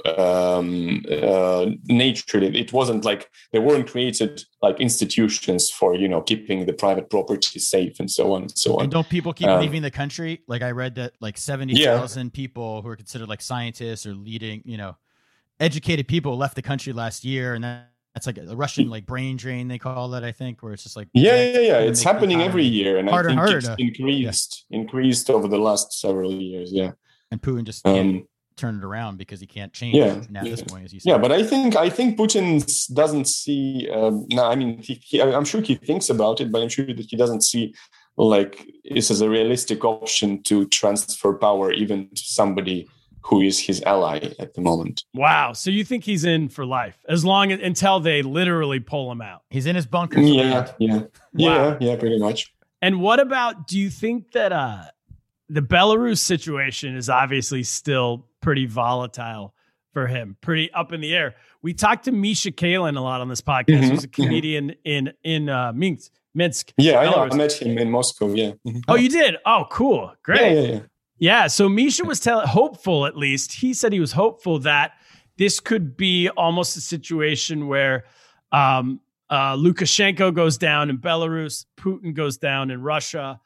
um, uh, naturally. It wasn't like there weren't created like institutions for you know keeping the private property safe and so on and so on. And don't people keep um, leaving the country? Like I read that like seventy thousand yeah. people who are considered like scientists or leading, you know, educated people left the country last year, and that. That's like a Russian like brain drain, they call that, I think, where it's just like yeah, yeah, yeah. It's happening every year, and harder I think harder it's to, increased, yeah. increased over the last several years. Yeah, and Putin just can't um, turn it around because he can't change. Yeah, now at yeah. this point, as you said. Yeah, but I think I think Putin doesn't see. Um, no, I mean, he, he, I'm sure he thinks about it, but I'm sure that he doesn't see like this as a realistic option to transfer power even to somebody who is his ally at the moment. Wow. So you think he's in for life as long as until they literally pull him out? He's in his bunker. Yeah, yeah. Wow. Yeah, yeah, pretty much. And what about, do you think that uh, the Belarus situation is obviously still pretty volatile for him, pretty up in the air? We talked to Misha Kalin a lot on this podcast. Mm-hmm. He's a comedian mm-hmm. in, in uh, Minsk. Minsk. Yeah, I know. I met him in Moscow. Yeah. Mm-hmm. Oh, you did? Oh, cool. Great. Yeah, yeah, yeah. Yeah, so Misha was tell- hopeful, at least. He said he was hopeful that this could be almost a situation where um, uh, Lukashenko goes down in Belarus, Putin goes down in Russia,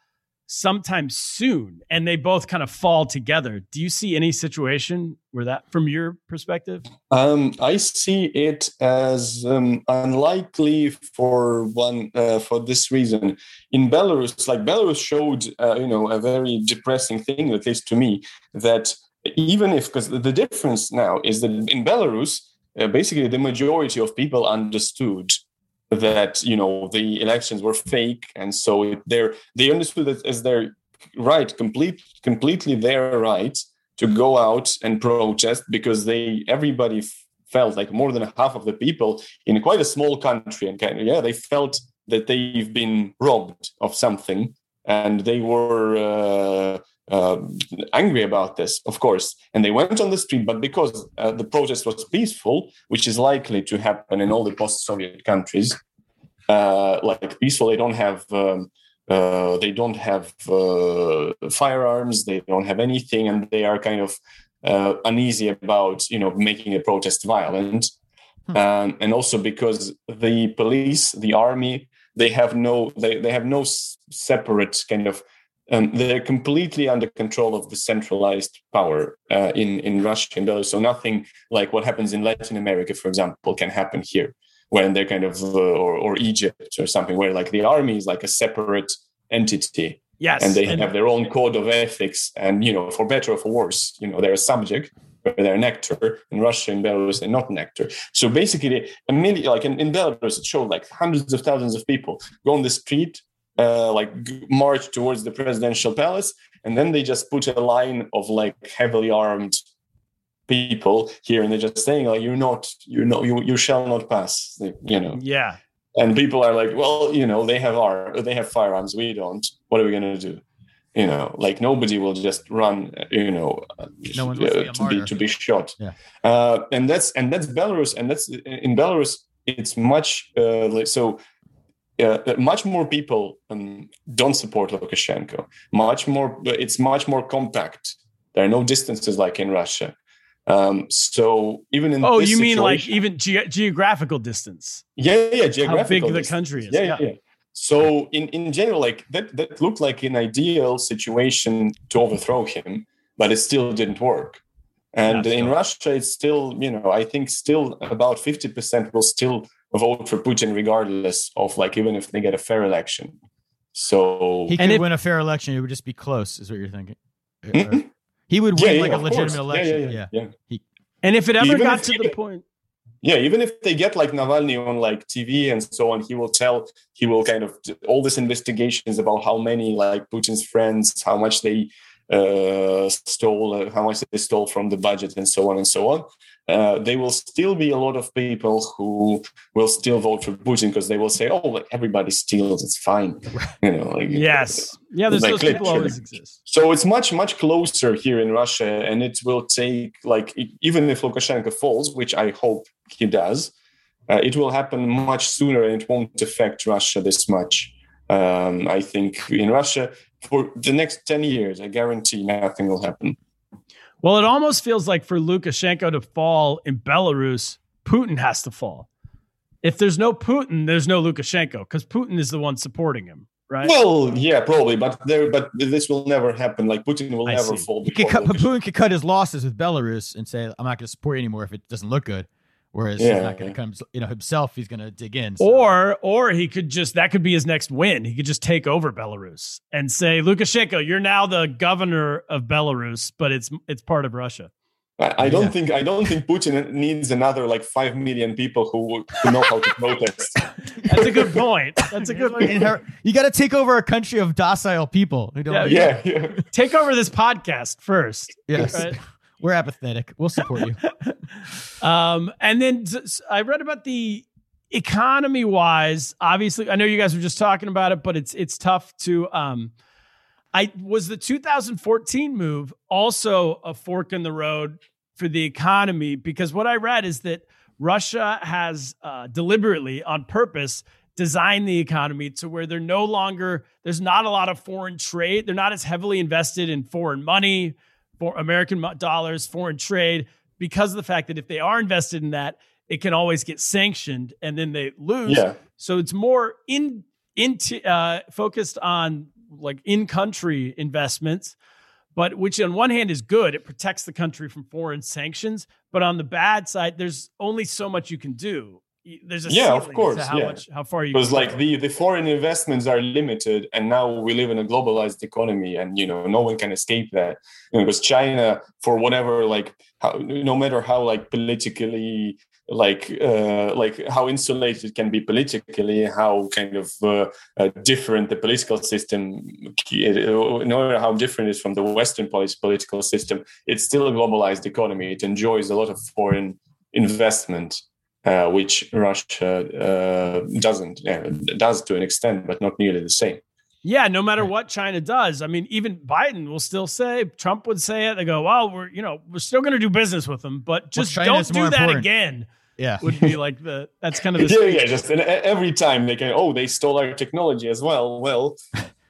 sometime soon, and they both kind of fall together. Do you see any situation where that, from your perspective? Um, I see it as um, unlikely for one uh, for this reason. In Belarus, like Belarus showed, uh, you know, a very depressing thing, at least to me, that even if, because the difference now is that in Belarus, uh, basically the majority of people understood that, you know, the elections were fake, and so they're they understood it as their right, complete, completely their right to go out and protest, because they everybody f- felt like more than half of the people in quite a small country, and kind of yeah, they felt that they've been robbed of something, and they were uh, uh, angry about this, of course, and they went on the street. But because uh, the protest was peaceful, which is likely to happen in all the post-Soviet countries, uh, like peaceful, they don't have um, uh, they don't have uh, firearms, they don't have anything, and they are kind of uh, uneasy about, you know, making a protest violent. Hmm. Um, and also because the police, the army, they have no they, they have no s- separate kind of Um, they're completely under control of the centralized power uh, in, in Russia and Belarus. So nothing like what happens in Latin America, for example, can happen here, when they're kind of, uh, or, or Egypt or something, where like the army is like a separate entity. Yes. And they and- have their own code of ethics. And, you know, for better or for worse, you know, they're a subject, but they're an actor. In Russia and Belarus, they're not an actor. So basically, a million, like in, in Belarus, it showed like hundreds of thousands of people go on the street, Uh, like march towards the presidential palace, and then they just put a line of like heavily armed people here, and they're just saying like, you're not, you're not, you you shall not pass, you know. Yeah. And people are like, well, you know, they have our, they have firearms, we don't. What are we going to do? You know, like nobody will just run, you know, no one uh, to be to be shot. Yeah. Uh, and that's and that's Belarus, and that's in Belarus. It's much uh, like so. Uh, much more people um, don't support Lukashenko. Much more, it's much more compact. There are no distances like in Russia. Um, so even in oh, this you mean like situation- even ge- geographical distance? yeah, yeah, geographical. How big the distance. country is? Yeah, Yeah. yeah. yeah. So in in general, like that that looked like an ideal situation to overthrow him, but it still didn't work. And Yeah, in still. Russia, it's still, you know, I think still about fifty percent will still vote for Putin, regardless of like, even if they get a fair election. So He And could if- win a fair election. It would just be close, is what you're thinking. Mhm. He would yeah, win yeah, like a of legitimate course. election. Yeah, yeah, yeah. yeah. And if it ever Even got if to he- the point, Yeah, even if they get like Navalny on like T V and so on, he will tell, he will kind of all these investigations about how many like Putin's friends, how much they uh, stole, uh, how much they stole from the budget, and so on and so on. Uh, there will still be a lot of people who will still vote for Putin because they will say, "Oh, like everybody steals, it's fine," you know. Like, yes, yeah, there's like those people literally. always exist. So it's much, much closer here in Russia, and it will take, like, e- even if Lukashenko falls, which I hope he does, uh, it will happen much sooner, and it won't affect Russia this much. Um, I think in Russia, for the next ten years, I guarantee nothing will happen. Well, it almost feels like for Lukashenko to fall in Belarus, Putin has to fall. If there's no Putin, there's no Lukashenko, because Putin is the one supporting him, right? Well, yeah, probably, but there, but this will never happen. Like Putin will I never see. fall. He could before cut, but Lukashenko. Putin could cut his losses with Belarus and say, "I'm not going to support you anymore if it doesn't look good." Whereas he's Yeah, not going to yeah. come, you know, himself. He's going to dig in. so- Or, or he could just, that could be his next win. He could just take over Belarus and say, Lukashenko, you're now the governor of Belarus, but it's it's part of Russia. I, I don't Yeah. think I don't think Putin needs another like five million people who, who know how to protest. That's a good point. That's a good point. Inher- you got to take over a country of docile people who don't. Yeah, Yeah, yeah. Take over this podcast first. Yes. Right? We're apathetic. We'll support you. Um, and then s- s- I read about the economy wise. Obviously, I know you guys were just talking about it, but it's it's tough to. Um, I was the two thousand fourteen move also a fork in the road for the economy, because what I read is that Russia has uh, deliberately, on purpose, designed the economy to where they're no longer, there's not a lot of foreign trade. They're not as heavily invested in foreign money, for American mo- dollars, foreign trade, because of the fact that if they are invested in that, it can always get sanctioned and then they lose. Yeah. So it's more in into uh, focused on like in-country investments, but which on one hand is good. It protects the country from foreign sanctions. But on the bad side, there's only so much you can do. There's a yeah, of course, to how yeah. much, how far you because can like go. the the foreign investments are limited, and now we live in a globalized economy, and you know no one can escape that. You know, because China, for whatever, like how, no matter how like politically, like uh, like how insulated it can be politically, how kind of uh, uh, different the political system, no matter how different it is from the Western political system, it's still a globalized economy. It enjoys a lot of foreign investment. Uh, which Russia uh, doesn't, uh, does to an extent, but not nearly the same. Yeah, no matter what China does. I mean, even Biden will still say, Trump would say it. They go, well, we're, you know, we're still going to do business with them, but just well, don't do that important. again. Yeah. Would be like the, that's kind of the yeah, speech. yeah, just and every time they can, oh, they stole our technology as well. Well,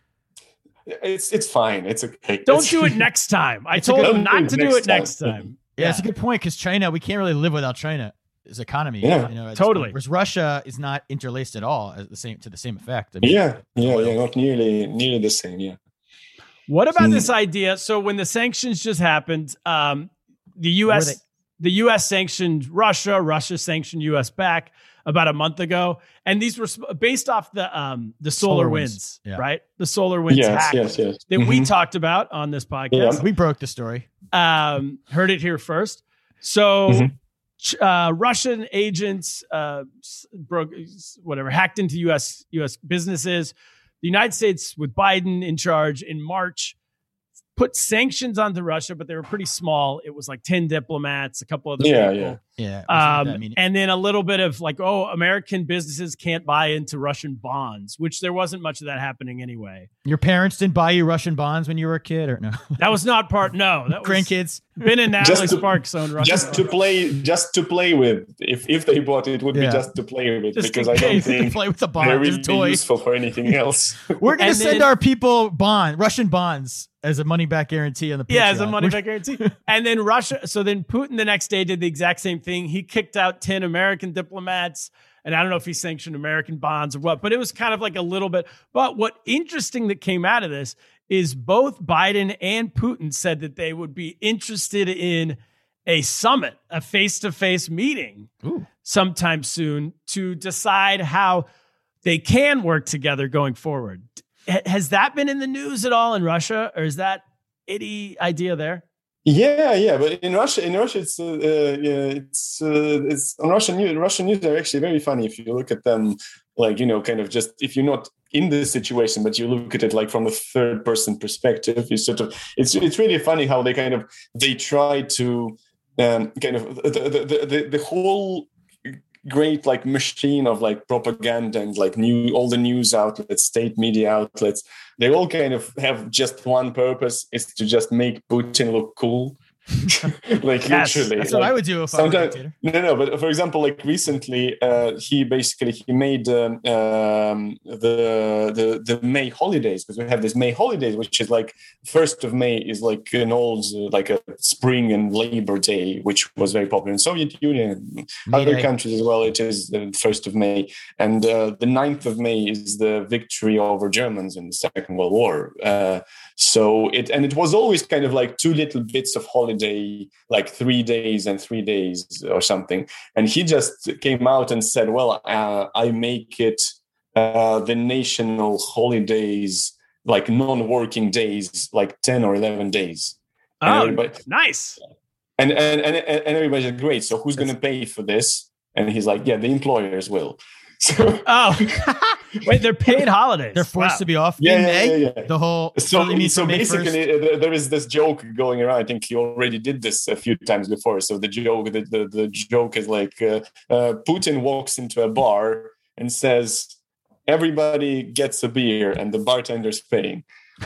it's it's fine. It's okay. Don't it's, do it next time. I told them not to do it next time. Yeah, yeah, it's a good point because China, we can't really live without China. His economy, yeah, you know, totally. Whereas Russia is not interlaced at all, at the same to the same effect. I mean, yeah, yeah, yeah, not nearly nearly the same. Yeah. What about Mm. this idea? So when the sanctions just happened, um, the U S the U S sanctioned Russia, Russia sanctioned U S back about a month ago, and these were based off the um, the solar, Solar winds, winds, yeah. right? The solar winds Yes, hack yes, yes. that we Mhm. talked about on this podcast. Yeah. we broke the story. Um, heard it here first. So. Mhm. Uh, Russian agents uh, broke whatever hacked into U S U S businesses. The United States, with Biden in charge in March, put sanctions onto Russia, but they were pretty small. It was like ten diplomats, a couple other Yeah, people. yeah. Yeah. Um, I mean, and then a little bit of like, oh, American businesses can't buy into Russian bonds, which there wasn't much of that happening anyway. your parents didn't buy you Russian bonds when you were a kid, or no? That was not part. No, that was Grandkids. Ben and Natalie Just to- Sparks own Russian Just to bonds. play, just to play with. If if they bought it, it would Yeah. be just to play with, Just because in I don't case. To think play with the they're bond, really just a toy. useful for anything else. We're gonna And send then- our people bond Russian bonds as a money back guarantee on the Patreon. Yeah, as a money We're- back guarantee. And then Russia. So then Putin the next day did the exact same thing. He kicked out ten American diplomats. And I don't know if he sanctioned American bonds or what, but it was kind of like a little bit. But what interesting that came out of this is both Biden and Putin said that they would be interested in a summit, a face-to-face meeting Ooh. sometime soon to decide how they can work together going forward. H- Has that been in the news at all in Russia, or is that any idea there? Yeah, yeah, but in Russia, in Russia, it's uh, uh, yeah, it's uh, it's on Russian news. Russian news are actually very funny if you look at them, like you know, kind of just if you're not in this situation, but you look at it like from a third person perspective. You sort of it's it's really funny how they kind of they try to um, kind of the the, the the whole great like machine of like propaganda and like new all the news outlets, state media outlets, they all kind of have just one purpose, is to just make Putin look cool. like Yes, literally That's like, what I would do if I were a sometimes dictator. no no but for example, like recently uh he basically he made um, um the the the May holidays, because we have this May holidays, which is like first of May is like an old uh, like a spring and Labor Day, which was very popular in Soviet Union, May other Day. countries as well. It is the first of May, and uh, the ninth of May is the victory over Germans in the Second World War. Uh, so it and it was always kind of like two little bits of holiday, like three days and three days or something. And he just came out and said, "Well, uh, I make it uh, the national holidays, like non-working days, like ten or eleven days." And Oh, everybody- nice. and and and, and everybody's like, great. So who's going to pay for this? And he's like, yeah, the employers will. So Oh, wait, they're paid holidays. They're forced Wow. to be off Yeah, in yeah, May. yeah, yeah. The whole so, you mean so from May first? basically, uh, there- there is this joke going around. I think he already did this a few times before. So the joke, the the, the joke is like, uh, uh, Putin walks into a bar and says, "Everybody gets a beer, and the bartender's paying."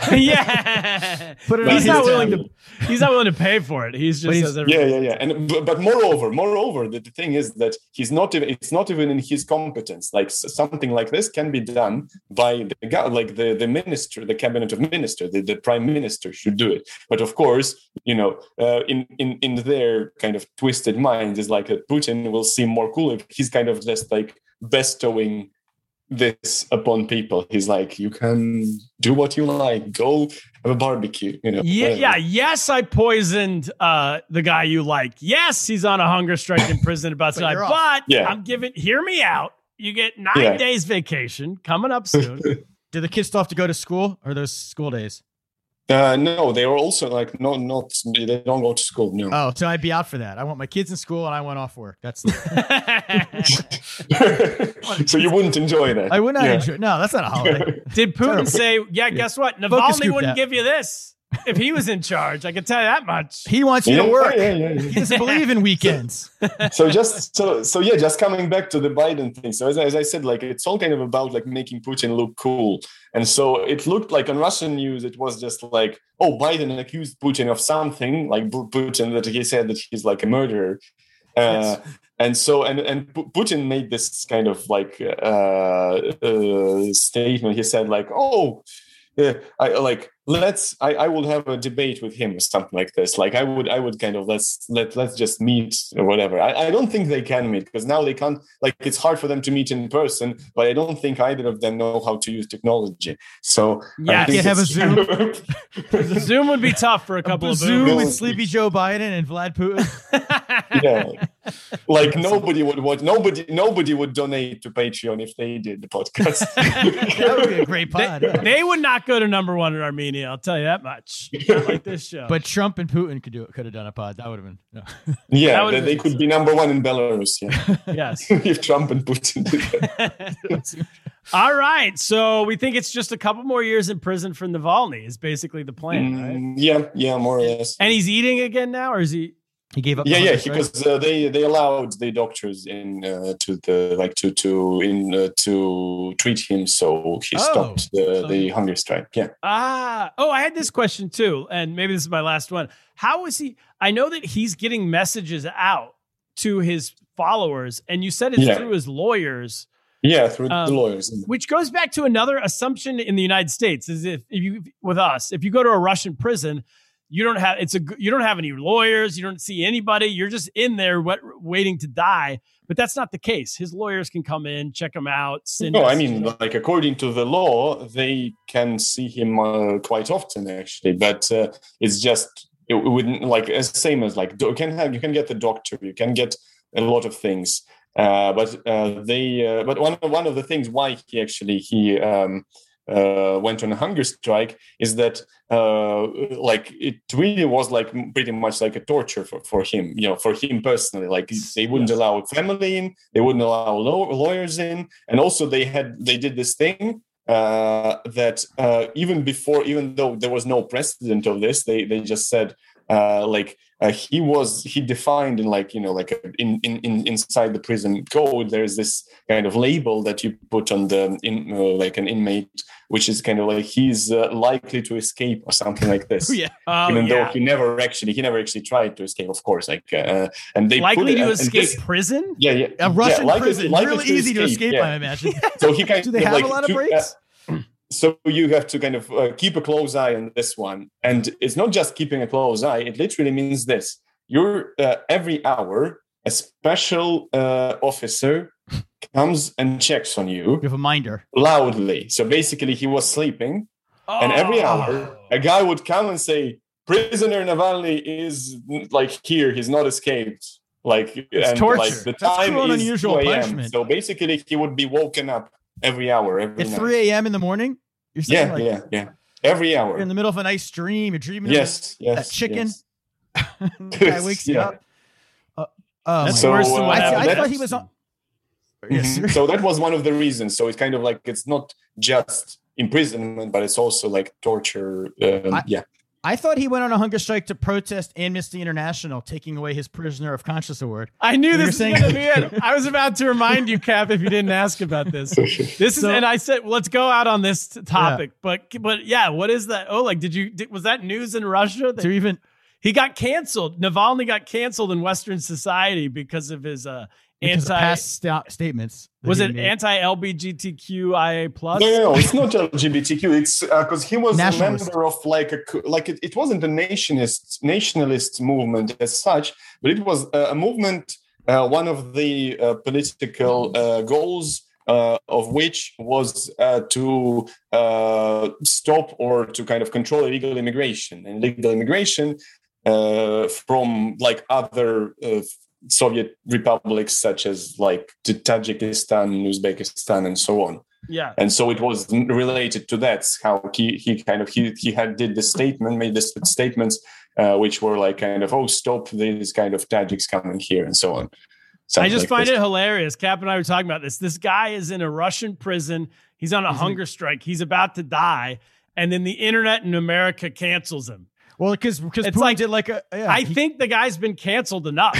Yeah, Put it But on he's his not tab. willing to. He's not willing to pay for it. He's just But he's- says everything. Yeah, yeah, yeah. And but, but moreover, moreover, the, the thing is that he's not even. It's not even in his competence. Like s- something like this can be done by the guy, like the the minister, the cabinet of minister, the, the prime minister should do it. But of course, you know, uh, in in in their kind of twisted minds, is like that Putin will seem more cool if he's kind of just like bestowing this upon people. He's like, you can do what you like. Go have a barbecue. You know. Yeah, whatever. yeah. Yes, I poisoned uh, the guy you like. Yes, he's on a hunger strike in prison about tonight. you're off. But Yeah. I'm giving. Hear me out. You get nine Yeah. days vacation coming up soon. Do the kids still have to go to school, or are those school days? Uh, no, they were also like not not they don't go to school. No. Oh, so I'd be out for that. I want my kids in school, and I went off work. That's So you wouldn't enjoy that. I would not Yeah. enjoy. No, that's not a holiday. Did Putin Terrible. say, yeah, guess what? Focus Navalny group wouldn't that. give you this if he was in charge. I can tell you that much. He wants you Yeah, to work. yeah, yeah, yeah. He doesn't believe in weekends. So just so so yeah, just coming back to the Biden thing. So as, I- as I said, like it's all kind of about like making Putin look cool. And so it looked like on Russian news, it was just like, oh, Biden accused Putin of something, like Bu- Putin that he said that he's like a murderer. Uh, and so and and Pu- Putin made this kind of like uh, uh, statement. He said like, oh. Yeah, I like let's I, I will have a debate with him or something like this. Like I would I would kind of let's let let's just meet or whatever. I, I don't think they can meet because now they can't, like it's hard for them to meet in person, but I don't think either of them know how to use technology. So Yeah, I think can't have a it's Zoom. kind of- Zoom would be tough for a couple of Zoom boomers. with Sleepy Joe Biden and Vlad Putin. yeah. Like nobody would watch nobody nobody would donate to Patreon if they did the podcast. That would be a great pod. They, yeah. they would not go to number one in Armenia. I'll tell you that much. Not like this show. But Trump and Putin could do it. Could have done a pod. That would have been. No. That Yeah, would've they, they been could be number one in Belarus, yeah. yes. if Trump and Putin did that. All right. So we think it's just a couple more years in prison for Navalny is basically the plan, right? Mm, yeah, yeah, more or less. And he's eating again now, or is he? He gave up. Yeah, the yeah, hunger strike? because uh, they they allowed the doctors in uh, to the like to to in uh, to treat him, so he Oh, stopped the, so- the hunger strike. Yeah, Ah, oh, I had this question too, and maybe this is my last one. How is he? I know that he's getting messages out to his followers, and you said it's Yeah. through his lawyers, yeah, through Um, the lawyers. which goes back to another assumption in the United States: is if, if you with us, if you go to a Russian prison, you don't have it's a you don't have any lawyers, you don't see anybody, you're just in there wait, waiting to die. But that's not the case. His lawyers can come in, check him out. Send No, I messages mean, out. like according to the law, they can see him uh, quite often, actually. But uh, it's just it wouldn't like as same as like you can have you can get the doctor, you can get a lot of things. Uh, but uh, they uh, but one one of the things why he actually he um, uh, went on a hunger strike is that uh, like it really was like pretty much like a torture for, for him, you know, for him personally. Like they wouldn't Yes. allow family in, they wouldn't allow law- lawyers in, and also they had they did this thing uh, that uh, even before, even though there was no precedent of this, they they just said uh, like. Uh, he was he defined in like you know like in, in in inside the prison code there's this kind of label that you put on the in uh, like an inmate, which is kind of like he's uh, likely to escape or something like this. Yeah. Oh, Even yeah. though he never actually he never actually tried to escape, of course. Like uh, and they likely put it, to and escape this- prison. yeah, yeah, A Russian yeah, likely- prison, likely really easy to escape. yeah. I imagine. So he kind Do they of have like a lot of to- breaks? uh, so you have to kind of uh, keep a close eye on this one, and it's not just keeping a close eye. It literally means this: you're uh, every hour a special uh, officer comes and checks on you You have a minder. loudly. So basically, he was sleeping, and every Oh. hour a guy would come and say, "Prisoner Navalny is like here; he's not escaped." Like and torture. like the That's time cruel and is unusual two a m. punishment. So basically, he would be woken up every hour, every At night. three a.m. in the morning? You're saying Yeah, like yeah, yeah. Every hour. you're in the middle of a nice dream. You're dreaming Yes, of yes. that chicken. yes. the guy wakes you Yeah. up. Uh, oh That's my worse God. than uh, what I, happened. I that- thought he was on. Yes. Mhm. So that was one of the reasons. So it's kind of like it's not just imprisonment, but it's also like torture. Um, I- yeah. I thought he went on a hunger strike to protest Amnesty International taking away his Prisoner of Conscience award. I knew You were this was saying- going to be it. I was about to remind you, Cap, if you didn't ask about this. This is, So- and I said, well, let's go out on this t- topic. But, but yeah, what is that? Oh, like, did you? Did, was that news in Russia? That To even he got canceled. Navalny got canceled in Western society because of his uh, because of anti. past sta- statements. that Was he it made. anti L G B T Q I A plus? No, no, no, it's not L G B T Q. It's because he was Nationalist. a member of like a co- like it, it wasn't a nationalist nationalist movement as such, but it was a, a movement. Uh, one of the uh, political uh, goals uh, of which was uh, to uh, stop or to kind of control illegal immigration. And illegal immigration uh, from like other uh, Soviet republics, such as like Tajikistan, Uzbekistan, and so on. Yeah. And so it was related to that, how he, he kind of, he, he had did the statement, made this statements, uh, which were like kind of, oh, stop these kind of Tajiks coming here and so on. Something I just like find this. it hilarious. Cap and I were talking about this. This guy is in a Russian prison. He's on a mm-hmm. hunger strike. He's about to die. And then the internet in America cancels him. Well, because because it's Putin like, did like a, yeah, I he, think the guy's been canceled enough.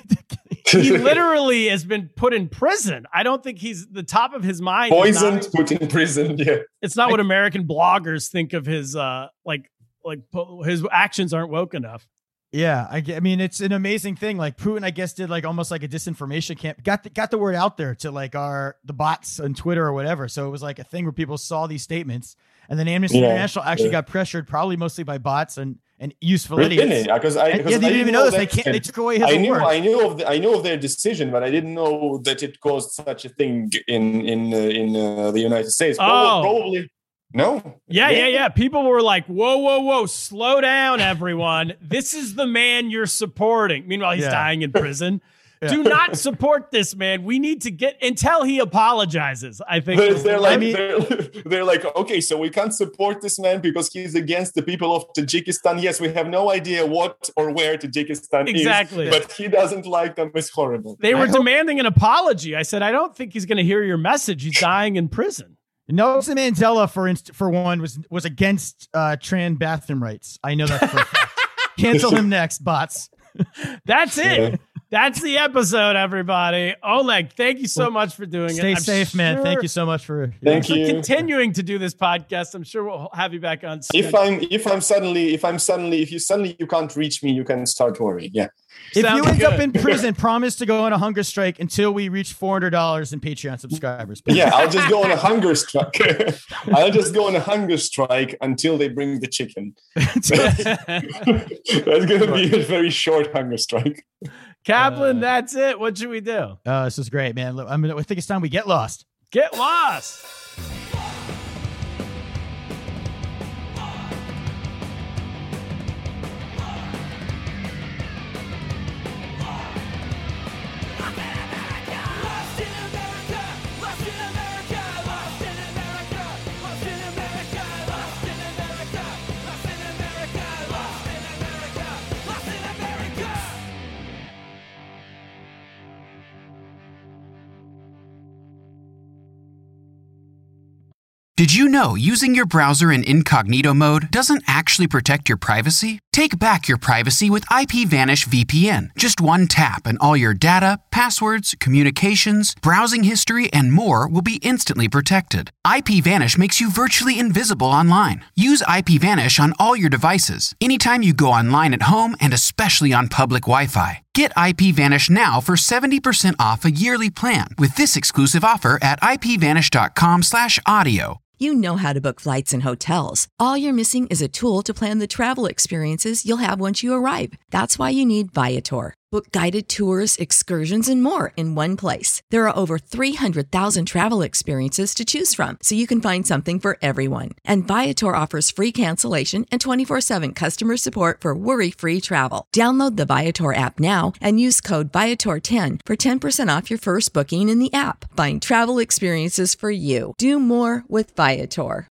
He literally has been put in prison. I don't think he's the top of his mind. Poisoned, not, put in prison. Yeah, it's not what American bloggers think of his uh like like his actions aren't woke enough. Yeah, I, I mean it's an amazing thing. Like Putin, I guess, did like almost like a disinformation camp. Got the, got the word out there to like our the bots on Twitter or whatever. So it was like a thing where people saw these statements, and then Amnesty yeah, International actually yeah. got pressured, probably mostly by bots and. And useful idiots. Really? Because I, because yeah, they didn't even know this. They can't. They took away his I knew, award. I knew of the, I knew of their decision, but I didn't know that it caused such a thing in in uh, in uh, the United States. Oh. Probably, no. Yeah, yeah, yeah. People were like, "Whoa, whoa, whoa! Slow down, everyone! This is the man you're supporting." Meanwhile, he's yeah. dying in prison. Yeah. Do not support this man. We need to get until he apologizes. I think they're, they're like I mean, they're, they're like okay, so we can't support this man because he's against the people of Tajikistan. Yes, we have no idea what or where Tajikistan exactly. is, but he doesn't like them. It's horrible. They were I demanding hope- an apology. I said, I don't think he's going to hear your message. He's dying in prison. Nelson Mandela, for inst- for one, was was against uh, trans bathroom rights. I know that for a fact. Cancel him next, bots. That's it. Yeah. That's the episode, everybody. Oleg, thank you so much for doing Stay it. Stay safe, sure, man. Thank you so much for thank you. continuing to do this podcast. I'm sure we'll have you back on soon. If I'm if I'm suddenly if I'm suddenly if you suddenly you can't reach me, you can start worrying. Yeah. If Sounds you end good. up in prison, promise to go on a hunger strike until we reach four hundred dollars in Patreon subscribers. Yeah, I'll just go on a hunger strike. I'll just go on a hunger strike until they bring the chicken. That's, that's going to be a very short hunger strike. Kaplan, uh, that's it. What should we do? Uh, this is great, man. Look, I mean, I think it's time we get lost. Get lost. Did you know using your browser in incognito mode doesn't actually protect your privacy? Take back your privacy with IPVanish V P N. Just one tap and all your data, passwords, communications, browsing history, and more will be instantly protected. IPVanish makes you virtually invisible online. Use IPVanish on all your devices, anytime you go online at home and especially on public Wi-Fi. Get IPVanish now for seventy percent off a yearly plan with this exclusive offer at ipvanish.com slash audio. You know how to book flights and hotels. All you're missing is a tool to plan the travel experiences you'll have once you arrive. That's why you need Viator. Book guided tours, excursions, and more in one place. There are over three hundred thousand travel experiences to choose from, so you can find something for everyone. And Viator offers free cancellation and twenty-four seven customer support for worry-free travel. Download the Viator app now and use code Viator ten for ten percent off your first booking in the app. Find travel experiences for you. Do more with Viator.